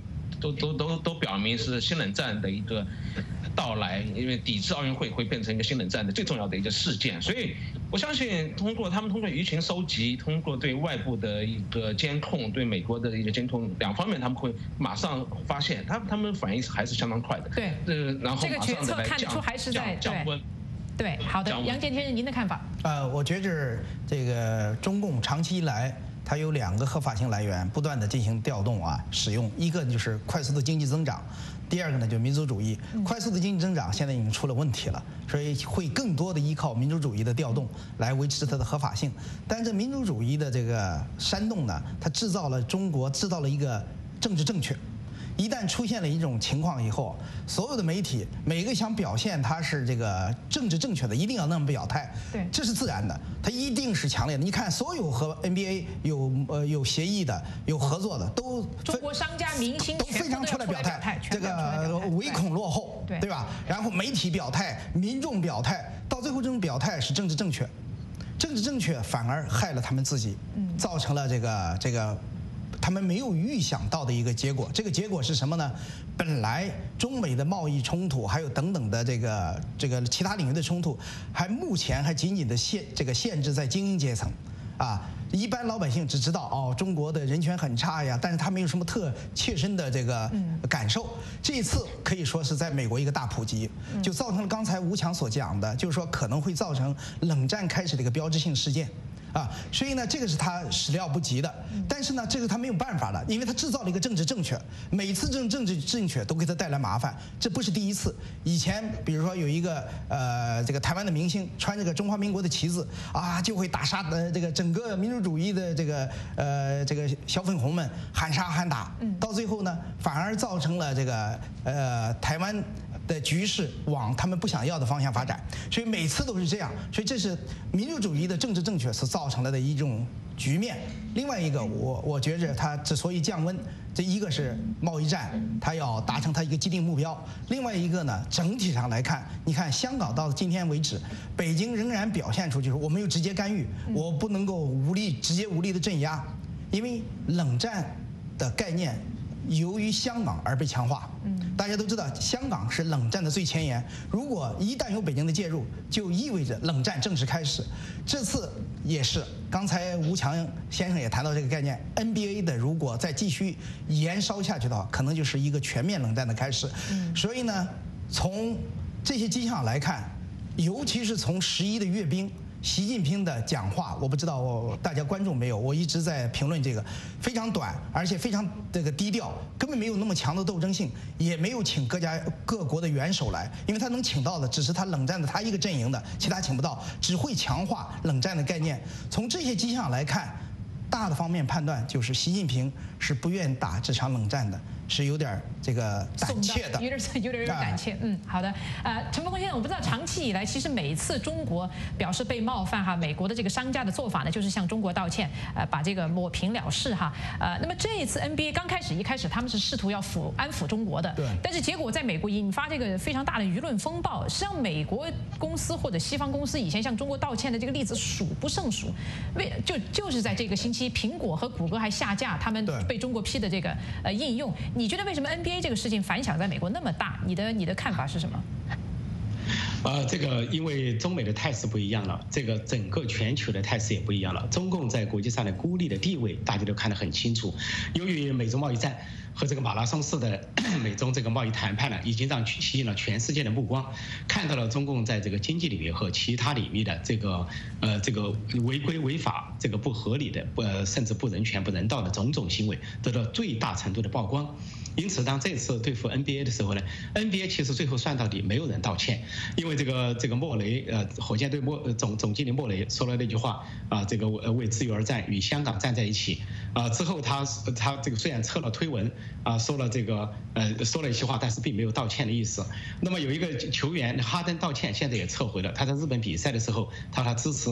都都都都表明是新冷战的一个到来，因为抵制奥运会会变成一个新冷战的最重要的一个事件。所以我相信，通过他们通过舆情收集，通过对外部的一个监控，对美国的一个监控，两方面他们会马上发现，他他们反应还是相当快的。 对， 呃，然后这个决策看得出还是在降温。 对，好的，杨建天，您的看法？ 呃，我觉着这个中共长期以来，它有两个合法性来源，不断的进行调动啊，使用。一个就是快速的经济增长，第二个呢就是民族主义。快速的经济增长现在已经出了问题了，所以会更多的依靠民族主义的调动来维持它的合法性。但是这民族主义的这个煽动呢，它制造了中国制造了一个政治正确。一旦出现了一种情况以后，所有的媒体每个想表现他是这个政治正确的，一定要那么表态， 对， 这是自然的，它一定是强烈的。你看，所有和 N B A 有呃有协议的、有合作的，都中国商家、明星都非常出来表态，这个唯恐落后， 对对吧？然后媒体表态，民众表态，到最后这种表态是政治正确，政治正确反而害了他们自己，造成了这个这个。他们没有预想到的一个结果，这个结果是什么呢？本来中美的贸易冲突，还有等等的这个这个其他领域的冲突，还目前还仅仅的限这个限制在精英阶层，啊，一般老百姓只知道哦，中国的人权很差呀，但是他没有什么特切身的这个感受。这一次可以说是在美国一个大普及，就造成了刚才吴强所讲的，就是说可能会造成冷战开始的一个标志性事件。啊，所以呢，这个是他始料不及的，但是呢，这个他没有办法的，因为他制造了一个政治正确，每次这种政治正确都给他带来麻烦，这不是第一次。以前比如说有一个呃这个台湾的明星穿这个中华民国的旗子啊，就会打杀呃这个整个民族主义的这个呃这个小粉红们喊杀喊打，到最后呢，反而造成了这个呃台湾的局势往他们不想要的方向发展，所以每次都是这样，所以这是民族主义的政治正确所造成了的一种局面。另外一个，我我觉着它之所以降温，这一个是贸易战，它要达成它一个既定目标；另外一个呢，整体上来看，你看香港到今天为止，北京仍然表现出就是我没有直接干预，我不能够无力直接无力的镇压，因为冷战的概念由于香港而被强化。大家都知道，香港是冷战的最前沿。如果一旦有北京的介入，就意味着冷战正式开始。这次也是，刚才吴强先生也谈到这个概念 ，N B A 的如果再继续延烧下去的话，可能就是一个全面冷战的开始。所以呢，从这些迹象来看，尤其是从十一的阅兵。习近平的讲话，我不知道大家关注没有？我一直在评论这个，非常短，而且非常这个低调，根本没有那么强的斗争性，也没有请各家各国的元首来，因为他能请到的只是他冷战的他一个阵营的，其他请不到，只会强化冷战的概念。从这些迹象来看，大的方面判断就是习近平是不愿打这场冷战的。是有点这个胆怯的， 有点有点有点胆怯。嗯，好的。呃，陈伯公先生，我不知道长期以来，其实每一次中国表示被冒犯哈，美国的这个商家的做法呢，就是向中国道歉，呃，把这个抹平了事哈。呃，那么这一次 N B A 刚开始一开始他们是试图要抚安抚中国的， 对。 但是结果在美国引发这个非常大的舆论风暴。实际上，美国公司或者西方公司以前向中国道歉的这个例子数不胜数。为就就是在这个星期，苹果和谷歌还下架他们被中国批的这个呃应用。你觉得为什么 N B A 这个事情反响在美国那么大？你的你的看法是什么？ 呃，这个因为中美的态势不一样了，这个整个全球的态势也不一样了。中共在国际上的孤立的地位，大家都看得很清楚。由于美中贸易战和这个马拉松式的美中这个贸易谈判呢，已经让吸引了全世界的目光，看到了中共在这个经济领域和其他领域的这个呃这个违规违法、这个不合理的、呃甚至不人权、不人道的种种行为，得到最大程度的曝光。因此，当这次对付 N B A 的时候呢 ，N B A 其实最后算到底没有人道歉，因为这个这个莫雷呃火箭队莫总总经理莫雷说了那句话啊，这个为自由而战，与香港站在一起啊。之后他他这个虽然撤了推文啊，说了这个呃说了一些话，但是并没有道歉的意思。那么有一个球员哈登道歉，现在也撤回了。他在日本比赛的时候，他他支持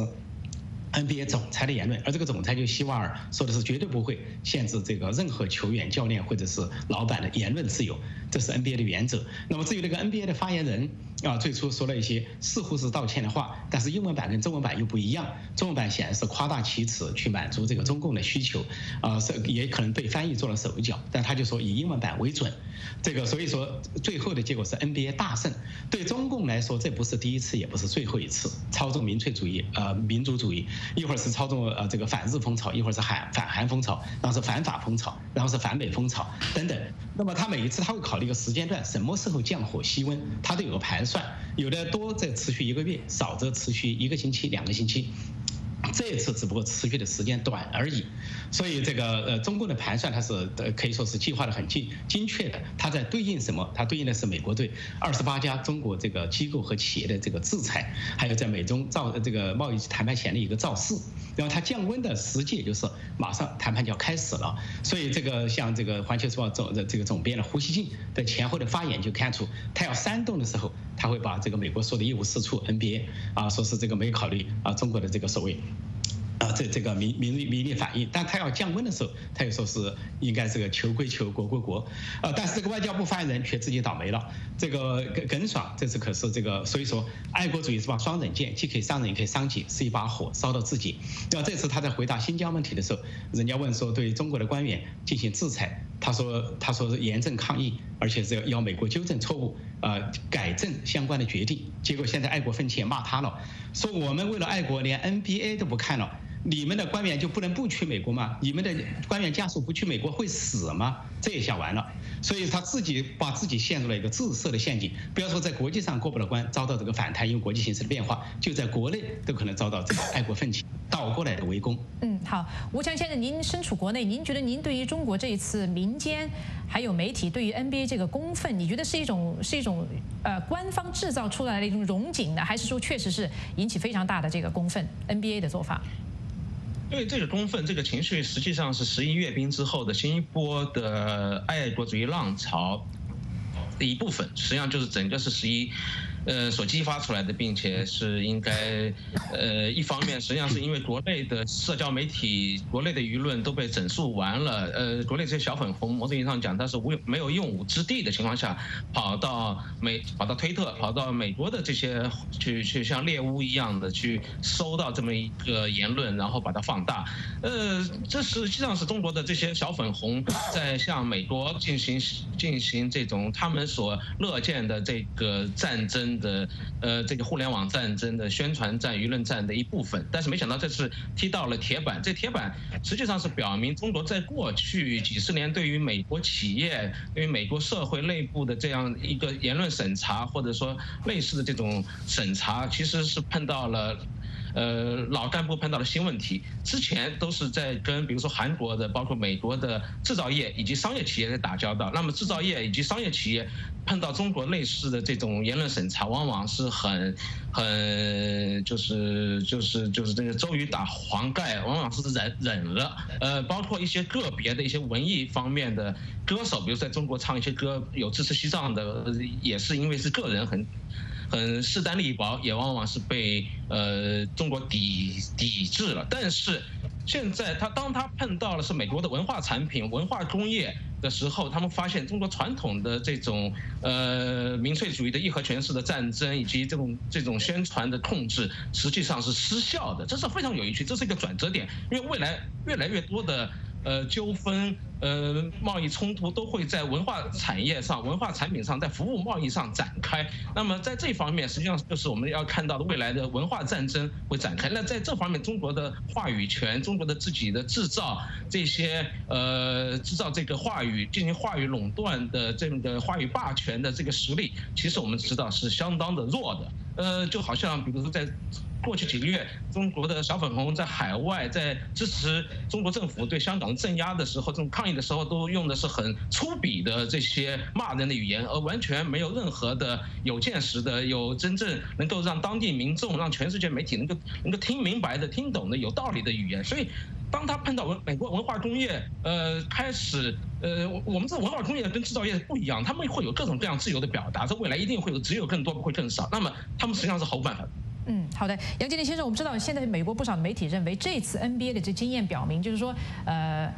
N B A 总裁的言论，而这个总裁就希瓦尔说的是绝对不会限制这个任何球员、教练或者是老板的言论自由，这是 N B A 的原则。那么至于那个 N B A 的发言人啊，最初说了一些似乎是道歉的话，但是英文版跟中文版又不一样。中文版显然是夸大其词去满足这个中共的需求，啊，是也可能被翻译做了手脚。但他就说以英文版为准，这个所以说最后的结果是 N B A 大胜。对中共来说，这不是第一次，也不是最后一次操纵民粹主义、呃民族主义，一会儿是操纵呃这个反日风潮，一会儿是反反韩风潮，然后是反法风潮，然后是反美风潮等等。那么他每一次他会考虑一个时间段，什么时候降火熄温，他都有个盘算。有的多则持续一个月，少则持续一个星期、两个星期。这一次只不过持续的时间短而已，所以这个呃中共的盘算它是呃可以说是计划的很精精确的。它在对应什么？它对应的是美国对二十八家中国这个机构和企业的这个制裁，还有在美中造这个贸易谈判前的一个造势。然后它降温的实际也就是马上谈判就要开始了。所以这个像这个《环球时报》总的这个总编的胡锡进的前后的发言就看出，他要煽动的时候，他会把这个美国说的一无是处 N B A 啊，说是这个没考虑啊中国的这个所谓。啊，这这个民民民力反应，但他要降温的时候，他又说是应该这个求归求，国归国，呃，但是这个外交部发言人却自己倒霉了。这个耿耿爽这次可是这个，所以说爱国主义是把双刃剑，既可以伤人也可以伤己，是一把火烧到自己。那么这次他在回答新疆问题的时候，人家问说对中国的官员进行制裁，他说他说是严正抗议，而且是要美国纠正错误，呃，改正相关的决定。结果现在爱国奋起也骂他了，说我们为了爱国连 N B A 都不看了。你们的官员就不能不去美国吗？你们的官员家属不去美国会死吗？这也下完了，所以他自己把自己陷入了一个自设的陷阱。不要说在国际上过不了关，遭到这个反弹，因为国际形势的变化，就在国内都可能遭到这个爱国奋起倒过来的围攻。 嗯，好，吴强先生，您身处国内，您觉得您对于中国这一次民间还有媒体对于 N B A 这个公愤，你觉得是一种是一种呃官方制造出来的一种荣景呢，还是说确实是引起非常大的这个公愤 N B A 的做法？ 因为这个公愤、这个情绪，实际上是十一阅兵之后的新一波的爱国主义浪潮的一部分，实际上就是整个是十一。呃，所激发出来的，并且是应该，呃，一方面实际上是因为国内的社交媒体、国内的舆论都被整肃完了，呃，国内这些小粉红，某种意义上讲，它是无没有用武之地的情况下，跑到美、跑到推特、跑到美国的这些去去像猎巫一样的去搜到这么一个言论，然后把它放大，呃，这实际上是中国的这些小粉红在向美国进行进行这种他们所乐见的这个战争。的呃，这个互联网战争的宣传战、舆论战的一部分，但是没想到这次踢到了铁板。这铁板实际上是表明中国在过去几十年对于美国企业、对于美国社会内部的这样一个言论审查，或者说类似的这种审查，其实是碰到了。呃，老干部碰到了新问题，之前都是在跟比如说韩国的、包括美国的制造业以及商业企业在打交道。那么制造业以及商业企业碰到中国类似的这种言论审查，往往是很很就是就是就是这个周瑜打黄盖，往往是忍忍了。呃，包括一些个别的一些文艺方面的歌手，比如在中国唱一些歌有支持西藏的，也是因为是个人很。很势单力薄，也往往是被呃中国抵抵制了。但是现在他当他碰到了是美国的文化产品、文化工业的时候，他们发现中国传统的这种呃民粹主义的义和拳式的战争，以及这种这种宣传的控制，实际上是失效的。这是非常有趣，这是一个转折点，因为未来越来越多的。呃，纠纷、呃，贸易冲突都会在文化产业上、文化产品上、在服务贸易上展开。那么在这方面，实际上就是我们要看到的未来的文化战争会展开。那在这方面，中国的话语权、中国的自己的制造这些呃制造这个话语、进行话语垄断的这个话语霸权的这个实力，其实我们知道是相当的弱的。呃，就好像比如说在。过去几个月，中国的小粉红在海外在支持中国政府对香港镇压的时候，这种抗议的时候，都用的是很粗鄙的这些骂人的语言，而完全没有任何的有见识的、有真正能够让当地民众、让全世界媒体能够能够听明白的、听懂的、有道理的语言。所以，当他碰到文美国文化工业，呃，开始，呃，我们这文化工业跟制造业不一样，他们会有各种各样自由的表达，这未来一定会有，只有更多不会更少。那么，他们实际上是毫无办法的。 嗯，好的，杨建林先生，我们知道现在美国不少的媒体认为，这次 N B A 的这经验表明，就是说，呃，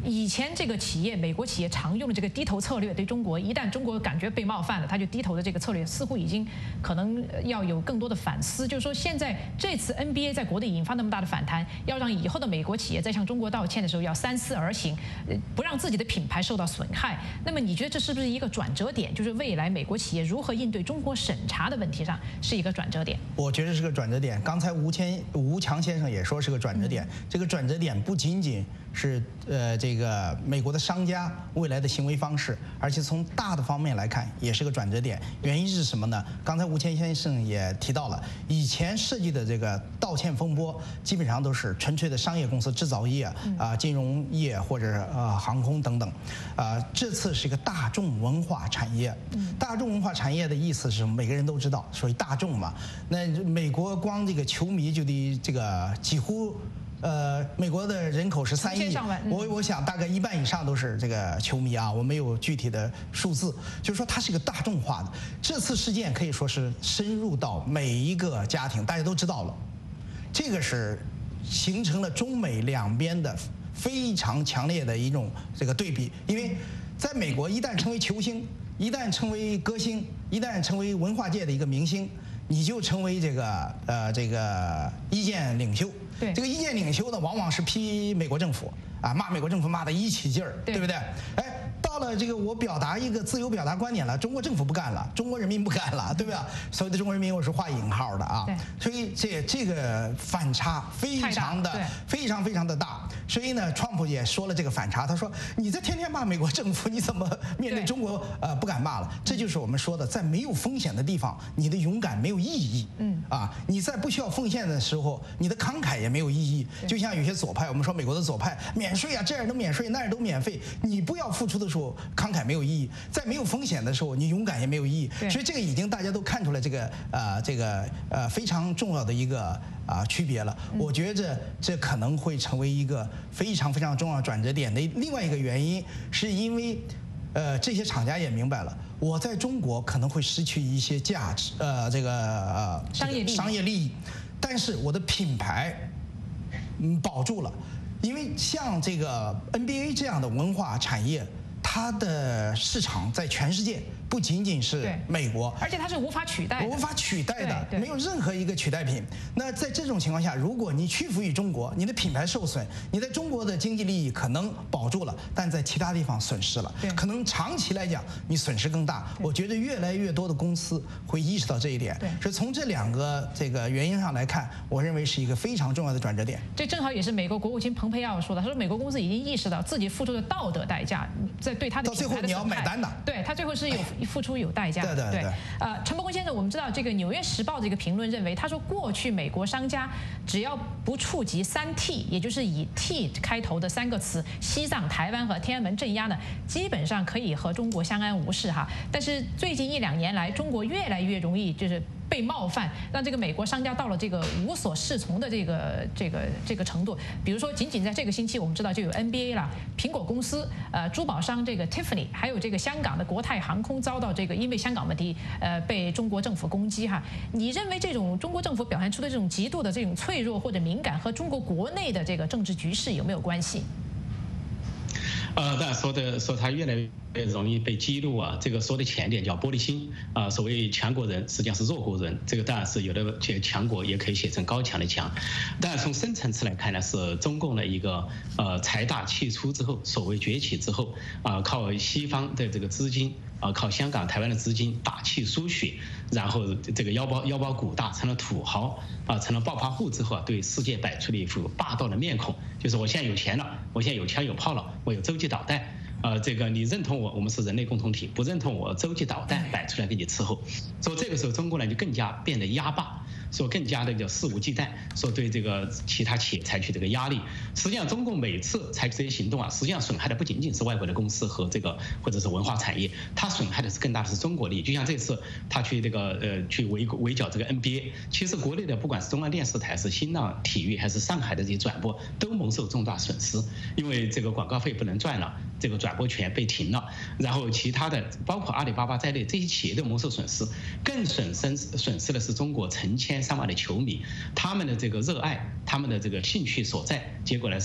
以前这个企业，美国企业常用的这个低头策略，对中国一旦中国感觉被冒犯了，他就低头的这个策略，似乎已经可能要有更多的反思。就是说，现在这次 N B A 在国内引发那么大的反弹，要让以后的美国企业在向中国道歉的时候要三思而行，不让自己的品牌受到损害。那么你觉得这是不是一个转折点？就是未来美国企业如何应对中国审查的问题上是一个转折点？ 我觉得是个转折点。刚才吴谦吴强先生也说是个转折点。这个转折点不仅仅是呃这个美国的商家未来的行为方式，而且从大的方面来看也是个转折点。原因是什么呢？刚才吴谦先生也提到了，以前设计的这个道歉风波基本上都是纯粹的商业公司、制造业啊、金融业或者呃航空等等，啊，这次是一个大众文化产业。大众文化产业的意思是每个人都知道，属于大众嘛。那美国光这个球迷就得这个几乎。呃，美国的人口是三亿，我我想大概一半以上都是这个球迷啊，我没有具体的数字，就是说它是一个大众化的。这次事件可以说是深入到每一个家庭，大家都知道了，这个是形成了中美两边的非常强烈的一种这个对比，因为在美国一旦成为球星，一旦成为歌星，一旦成为文化界的一个明星，你就成为这个呃这个意见领袖。对，这个意见领袖呢，往往是批美国政府啊，骂美国政府骂得一起劲儿，对不对？哎，到了这个我表达一个自由表达观点了，中国政府不干了，中国人民不干了，对吧？所谓的中国人民，我是画引号的啊。所以这这个反差非常的非常非常的大。所以呢，川普也说了这个反差，他说你这天天骂美国政府，你怎么面对中国呃不敢骂了？这就是我们说的，在没有风险的地方，你的勇敢没有意义。嗯啊，你在不需要奉献的时候，你的慷慨也没有意义。就像有些左派，我们说美国的左派免税啊，这样都免税，那样都免费，你不要付出的时候，慷慨没有意义；在没有风险的时候，你勇敢也没有意义。所以这个已经大家都看出来这个呃这个呃非常重要的一个啊区别了。我觉着这可能会成为一个非常非常重要转折点的另外一个原因，是因为呃这些厂家也明白了，我在中国可能会失去一些价值，呃这个呃商业利益， 商业利益，但是我的品牌嗯保住了，因为像这个 N B A 这样的文化产业，它的市场在全世界不仅仅是美国， 而且它是无法取代的， 无法取代的，没有任何一个取代品。那在这种情况下，如果你屈服于中国，你的品牌受损，你在中国的经济利益可能保住了，但在其他地方损失了，可能长期来讲你损失更大。我觉得越来越多的公司会意识到这一点。所以从这两个这个原因上来看，我认为是一个非常重要的转折点。 这正好也是美国国务卿蓬佩奥说的，他说美国公司已经意识到自己付出的道德代价，在对他的品牌的损害，到最后你要买单的。对，他最后是有付出有代价。 对对对。 呃，陈伯公先生，我们知道这个《纽约时报》的一个评论认为，他说过去美国商家只要不触及三 T， 也就是以 T 开头的三个词，西藏、台湾和天安门镇压呢，基本上可以和中国相安无事哈。但是最近一两年来，中国越来越容易就是被冒犯，让这个美国商家到了这个无所适从的这个这个这个程度。比如说，仅仅在这个星期，我们知道就有 N B A 啦，苹果公司、呃珠宝商这个 Tiffany， 还有这个香港的国泰航空遭到这个因为香港问题呃被中国政府攻击哈。你认为这种中国政府表现出的这种极度的这种脆弱或者敏感和中国国内的这个政治局势有没有关系？ 呃，当然说的说他越来越容易被激怒啊，这个说的浅点叫玻璃心啊。所谓强国人实际上是弱国人，这个当然是有的这强国也可以写成高强的强。但从深层次来看呢，是中共的一个呃财大气粗之后，所谓崛起之后啊，靠西方的这个资金啊，靠香港、台湾的资金大气输血，然后这个腰包腰包鼓大，成了土豪啊，成了暴发户之后啊，对世界摆出了一副霸道的面孔，就是我现在有钱了，我现在有枪有炮了，我有洲际导弹。呃，这个你认同我，我们是人类共同体；不认同我，洲际导弹摆出来给你伺候。所以这个时候，中国呢就更加变得压霸，说更加的叫肆无忌惮，说对这个其他企业采取这个压力。实际上，中共每次采取这些行动啊，实际上损害的不仅仅是外国的公司和这个或者是文化产业，它损害的是更大的是中国利益。就像这次他去这个呃去围围剿这个 N B A， 其实国内的不管是中央电视台、是新浪体育还是上海的这些转播，都蒙受重大损失，因为这个广告费不能赚了，这个转播权被停了，然后其他的包括阿里巴巴在内这些企业都蒙受损失，更损失损失的是中国成千上万的球迷，他们的这个热爱，他们的这个兴趣所在，结果呢是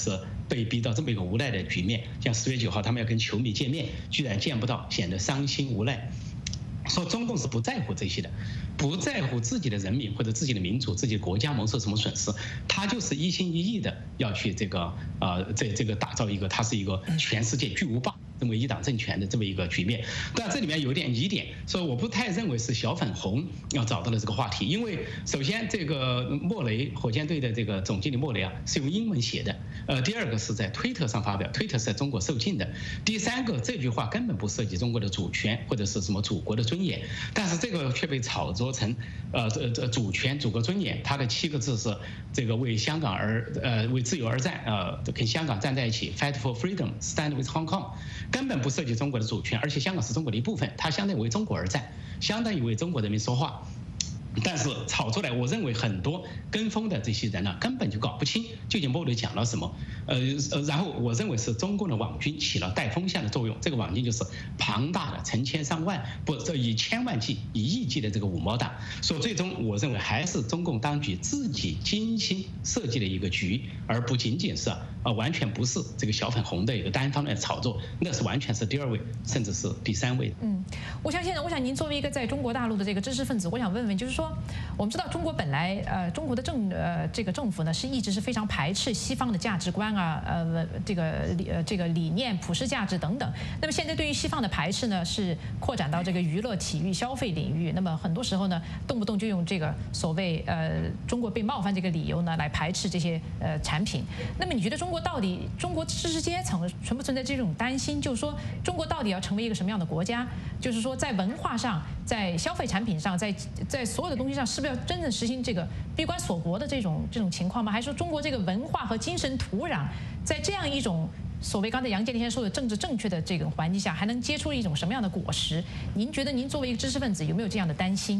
被逼到这么一个无奈的局面。像十月九号他们要跟球迷见面，居然见不到，显得伤心无奈。说中共是不在乎这些的，不在乎自己的人民或者自己的民族、自己的国家蒙受什么损失，他就是一心一意的要去这个呃，这这个打造一个，他是一个全世界巨无霸这么一党政权的这么一个局面。但这里面有点疑点，所以我不太认为是小粉红要找到了这个话题，因为首先这个莫雷火箭队的这个总经理莫雷啊是用英文写的，呃，第二个是在推特上发表，推特是在中国受禁的，第三个这句话根本不涉及中国的主权或者是什么祖国的尊严，但是这个却被炒作成呃这这主权、祖国尊严，它的七个字是这个为香港而呃为自由而战，呃跟香港站在一起 ，fight for freedom, stand with Hong Kong。根本不涉及中国的主权，而且香港是中国的一部分，它相当于为中国而战，相当于为中国人民说话。但是炒出来，我认为很多跟风的这些人呢、啊，根本就搞不清究竟莫雷讲了什么。呃呃，然后我认为是中共的网军起了带风向的作用。这个网军就是庞大的成千上万，不，这以千万计、以亿计的这个五毛党。所以最终我认为还是中共当局自己精心设计的一个局，而不仅仅是啊，完全不是这个小粉红的一个单方面的炒作，那是完全是第二位，甚至是第三位。 嗯，我想现在，我想您作为一个在中国大陆的这个知识分子，我想问问，就是说。我们知道中国本来呃，中国的政呃这个政府呢是一直是非常排斥西方的价值观啊，呃这个理呃这个理念、普世价值等等。那么现在对于西方的排斥呢，是扩展到这个娱乐、体育、消费领域。那么很多时候呢，动不动就用这个所谓呃中国被冒犯这个理由呢来排斥这些呃产品。那么你觉得中国到底中国知识阶层存不存在这种担心？就是说中国到底要成为一个什么样的国家？就是说在文化上、在消费产品上、在在所有的东西上，是不是要真正实行这个闭关锁国的这种这种情况吗？还是说中国这个文化和精神土壤，在这样一种所谓刚才杨建林先生说的政治正确的这种环境下，还能结出一种什么样的果实？您觉得您作为一个知识分子，有没有这样的担心？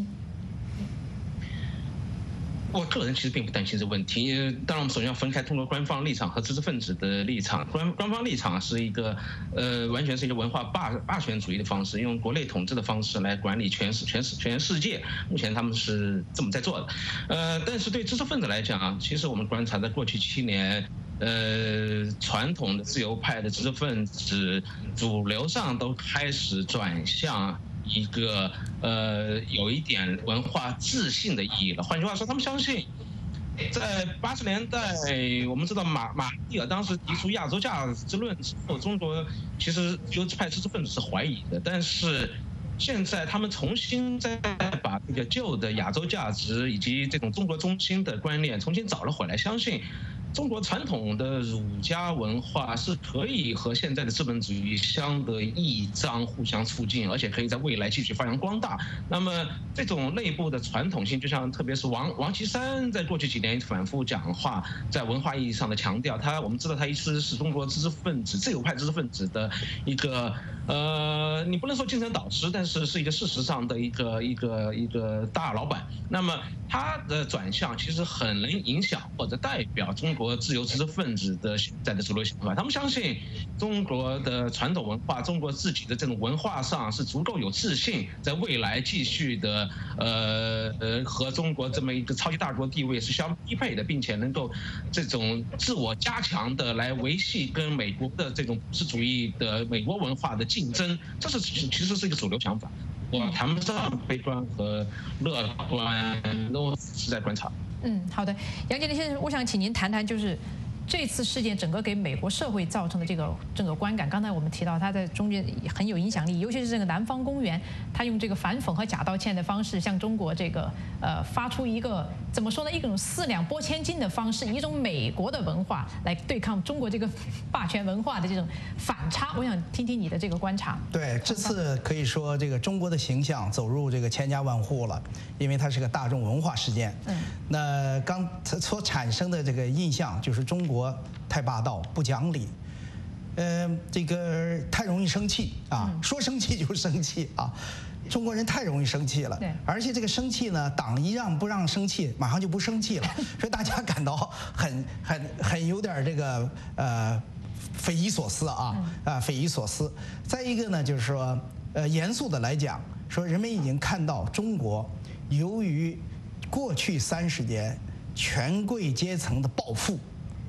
我个人其实并不担心这个问题。当然，我们首先要分开中国官方立场和知识分子的立场。官官方立场是一个，呃，完全是一个文化霸霸权主义的方式，用国内统治的方式来管理全世全世全世界。目前他们是这么在做的。呃，但是对知识分子来讲啊，其实我们观察在过去七年，呃，传统的自由派的知识分子主流上都开始转向一个呃有一点文化自信的意义了。换句话说，他们相信，在八十年代，我们知道马马蒂尔当时提出亚洲价值论之后，中国其实自由派知识分子是怀疑的，但是现在他们重新再把这个旧的亚洲价值以及这种中国中心的观念重新找了回来，相信中国传统的儒家文化是可以和现在的资本主义相得益彰、互相促进，而且可以在未来继续发扬光大。那么这种内部的传统性，就像特别是王王岐山在过去几年反复讲话，在文化意义上的强调，他我们知道他一直是中国知识分子、自由派知识分子的一个呃，你不能说精神导师，但是是一个事实上的一个一个一个大老板。那么他的转向其实很能影响或者代表中国自由知识分子的现在的主流想法。他们相信中国的传统文化，中国自己的这种文化上是足够有自信，在未来继续的呃呃和中国这么一个超级大国地位是相匹配的，并且能够这种自我加强的来维系跟美国的这种普世主义的美国文化的竞争。这是其实是一个主流想法。我谈不上悲观和乐观，都是在观察。 嗯，好的，杨建林先生，我想请您谈谈，就是这次事件整个给美国社会造成的这个整个观感。刚才我们提到他在中间很有影响力，尤其是这个南方公园，他用这个反讽和假道歉的方式，向中国这个呃发出一个怎么说呢，一种四两拨千斤的方式，一种美国的文化来对抗中国这个霸权文化的这种反差。我想听听你的这个观察。 对，这次可以说这个中国的形象走入这个千家万户了，因为它是个大众文化事件。嗯，那刚所产生的这个印象就是中国太霸道、不讲理，呃，这个太容易生气啊，说生气就生气啊，中国人太容易生气了。对，而且这个生气呢，党一让不让生气，马上就不生气了，所以大家感到很很很有点这个呃匪夷所思啊啊匪夷所思。再一个呢，就是说呃严肃的来讲，说人们已经看到中国由于过去三十年权贵阶层的暴富。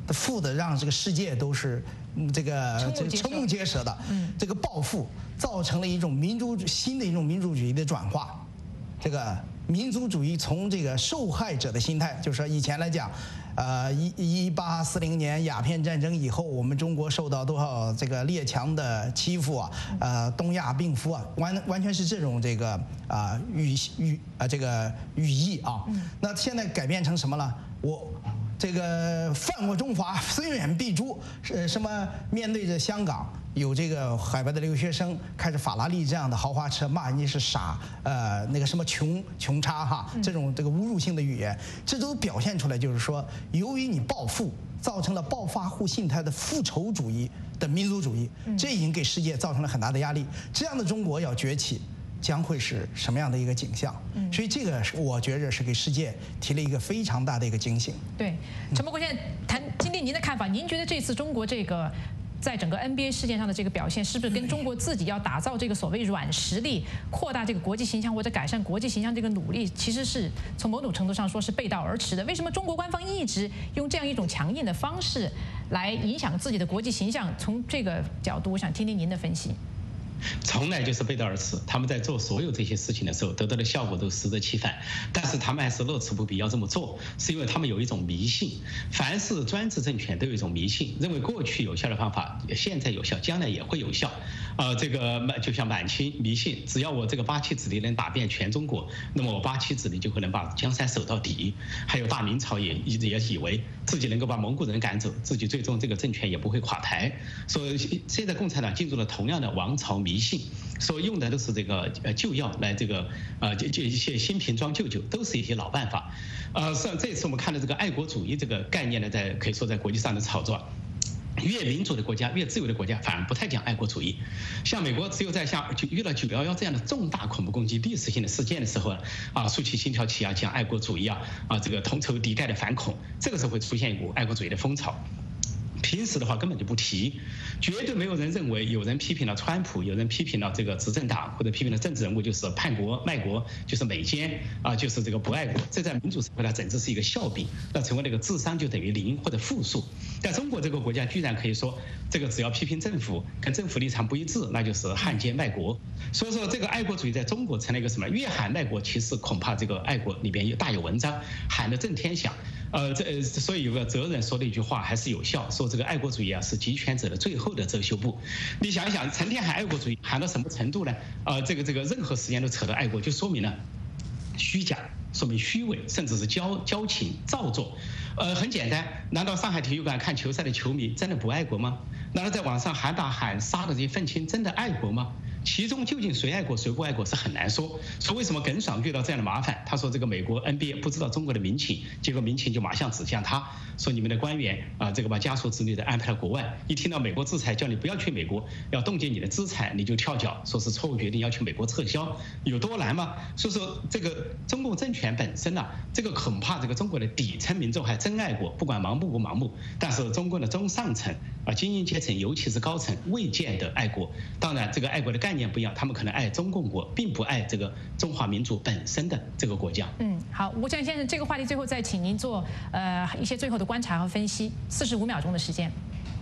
富的让这个世界都是这个这瞠目结舌的，这个暴富造成了一种民族新的一种民族主义的转化，这个民族主义从这个受害者的心态，就是说以前来讲，呃，一一八四零年鸦片战争以后，我们中国受到多少这个列强的欺负啊，呃，东亚病夫啊，完完全是这种这个啊语语啊这个语义啊。那现在改变成什么了？我。这个犯过中华，虽远必诛。呃，什么面对着香港有这个海外的留学生开着法拉利这样的豪华车，骂人家是傻，呃，那个什么穷穷叉哈，这种这个侮辱性的语言，这都表现出来，就是说，由于你暴富，造成了暴发户心态的复仇主义的民族主义，这已经给世界造成了很大的压力。这样的中国要崛起，将会是什么样的一个景象？嗯，所以这个我觉着是给世界提了一个非常大的一个警醒。 对，陈伯坤现在谈今天您的看法，您觉得这次中国这个在整个 N B A 事件上的这个表现，是不是跟中国自己要打造这个所谓软实力、扩大这个国际形象或者改善国际形象这个努力，其实是从某种程度上说是背道而驰的？为什么中国官方一直用这样一种强硬的方式来影响自己的国际形象？从这个角度，我想听听您的分析。 从来就是背道而驰，他们在做所有这些事情的时候，得到的效果都适得其反。但是他们还是乐此不疲要这么做，是因为他们有一种迷信。凡是专制政权都有一种迷信，认为过去有效的方法，现在有效，将来也会有效。呃，这个就像满清迷信，只要我这个八旗子弟能打遍全中国，那么我八旗子弟就会能把江山守到底。还有大明朝也一直也以为自己能够把蒙古人赶走，自己最终这个政权也不会垮台。所以现在共产党进入了同样的王朝迷信，所用的都是这个呃旧药来这个呃就就一些新瓶装旧酒，都是一些老办法。呃，像这次我们看到这个爱国主义这个概念呢，在可以说在国际上的炒作。越民主的国家、越自由的国家，反而不太讲爱国主义。像美国，只有在像就遇到九幺幺这样的重大恐怖攻击、历史性的事件的时候啊，竖起信条旗啊，讲爱国主义啊，啊，这个同仇敌忾的反恐，这个时候会出现一股爱国主义的风潮。平时的话根本就不提，绝对没有人认为有人批评了川普，有人批评了这个执政党或者批评了政治人物就是叛国卖国，就是美奸啊，就是这个不爱国。这在民主社会呢，简直是一个笑柄，那成为那个智商就等于零或者负数。在中国这个国家，居然可以说这个只要批评政府，跟政府立场不一致，那就是汉奸卖国。所以说，这个爱国主义在中国成了一个什么？越喊卖国，其实恐怕这个爱国里边也大有文章，喊得震天响。呃，这所以有个哲人说的一句话还是有效，说这个爱国主义啊是极权者的最后的遮羞布。你想一想，成天喊爱国主义，喊到什么程度呢？呃，这个这个任何时间都扯到爱国，就说明了虚假，说明虚伪，甚至是矫矫情造作。呃，很简单，难道上海体育馆看球赛的球迷真的不爱国吗？难道在网上喊打喊杀的这些愤青真的爱国吗？其中究竟谁爱国谁不爱国是很难说。说为什么耿爽遇到这样的麻烦？他说这个美国 N B A 不知道中国的民情，结果民情就马上指向他，说你们的官员啊，这个把家属子女的安排到国外，一听到美国制裁，叫你不要去美国，要冻结你的资产，你就跳脚，说是错误决定，要求美国撤销，有多难吗？所以说这个中共政权本身啊，这个恐怕这个中国的底层民众还真爱国，不管盲目不盲目，但是中国的中上层啊，精英阶层，尤其是高层，未见得爱国。当然，这个爱国的概念不一样，他们可能爱中共国，并不爱这个中华民族本身的这个国家。 嗯，好，吴江先生，这个话题最后再请您做呃一些最后的观察和分析，四十五秒钟的时间。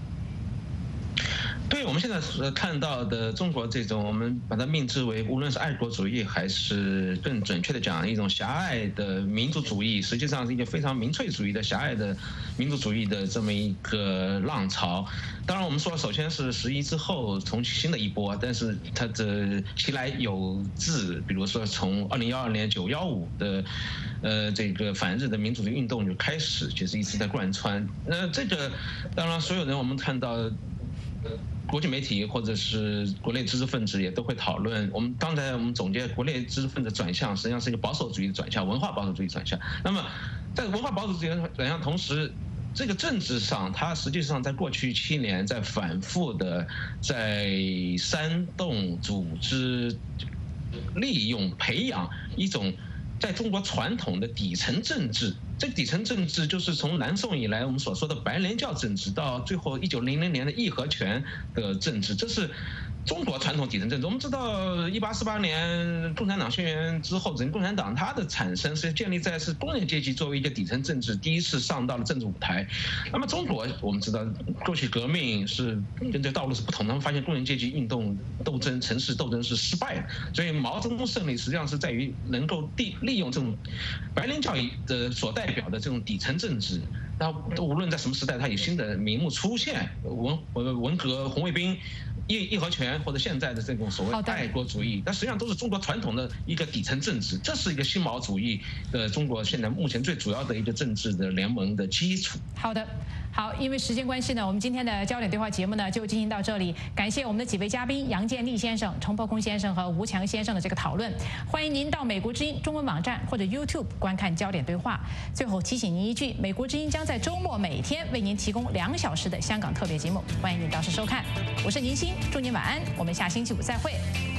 对我们现在所看到的中国这种，我们把它命之为，无论是爱国主义还是更准确的讲一种狭隘的民族主义，实际上是一个非常民粹主义的狭隘的民族主义的这么一个浪潮。当然，我们说首先是十一之后重新的一波，但是它的其来有自，比如说从二零幺二年九幺五的呃这个反日的民主的运动就开始，就是一直在贯穿。那这个当然所有人我们看到。国际媒体或者是国内知识分子也都会讨论。我们刚才我们总结国内知识分子转向，实际上是一个保守主义的转向，文化保守主义转向。那么，在文化保守主义的转向同时，这个政治上，它实际上在过去七年在反复的在煽动、组织、利用、培养一种在中国传统的底层政治。这个底层政治就是从南宋以来我们所说的白莲教政治，到最后一九零零年的义和拳的政治，这是中国传统底层政治，我们知道，一八四八年共产党宣言之后，整个共产党它的产生是建立在是工人阶级作为一个底层政治第一次上到了政治舞台。那么中国我们知道，过去革命是跟这个道路是不同的，他们发现工人阶级运动斗争、城市斗争是失败的，所以毛泽东胜利实际上是在于能够利利用这种白领教育的所代表的这种底层政治。然后无论在什么时代，它有新的名目出现，文文革、红卫兵、义义和拳，或者现在的这种所谓爱国主义，但实际上都是中国传统的一个底层政治，这是一个新毛主义的中国现在目前最主要的一个政治的联盟的基础。 好的。好，因为时间关系呢，我们今天的焦点对话节目呢就进行到这里。感谢我们的几位嘉宾杨建立先生、陈伯空先生和吴强先生的这个讨论。欢迎您到美国之音中文网站或者 YouTube 观看焦点对话。最后提醒您一句，美国之音将在周末每天为您提供两小时的香港特别节目，欢迎您到时收看。我是宁鑫，祝您晚安，我们下星期五再会。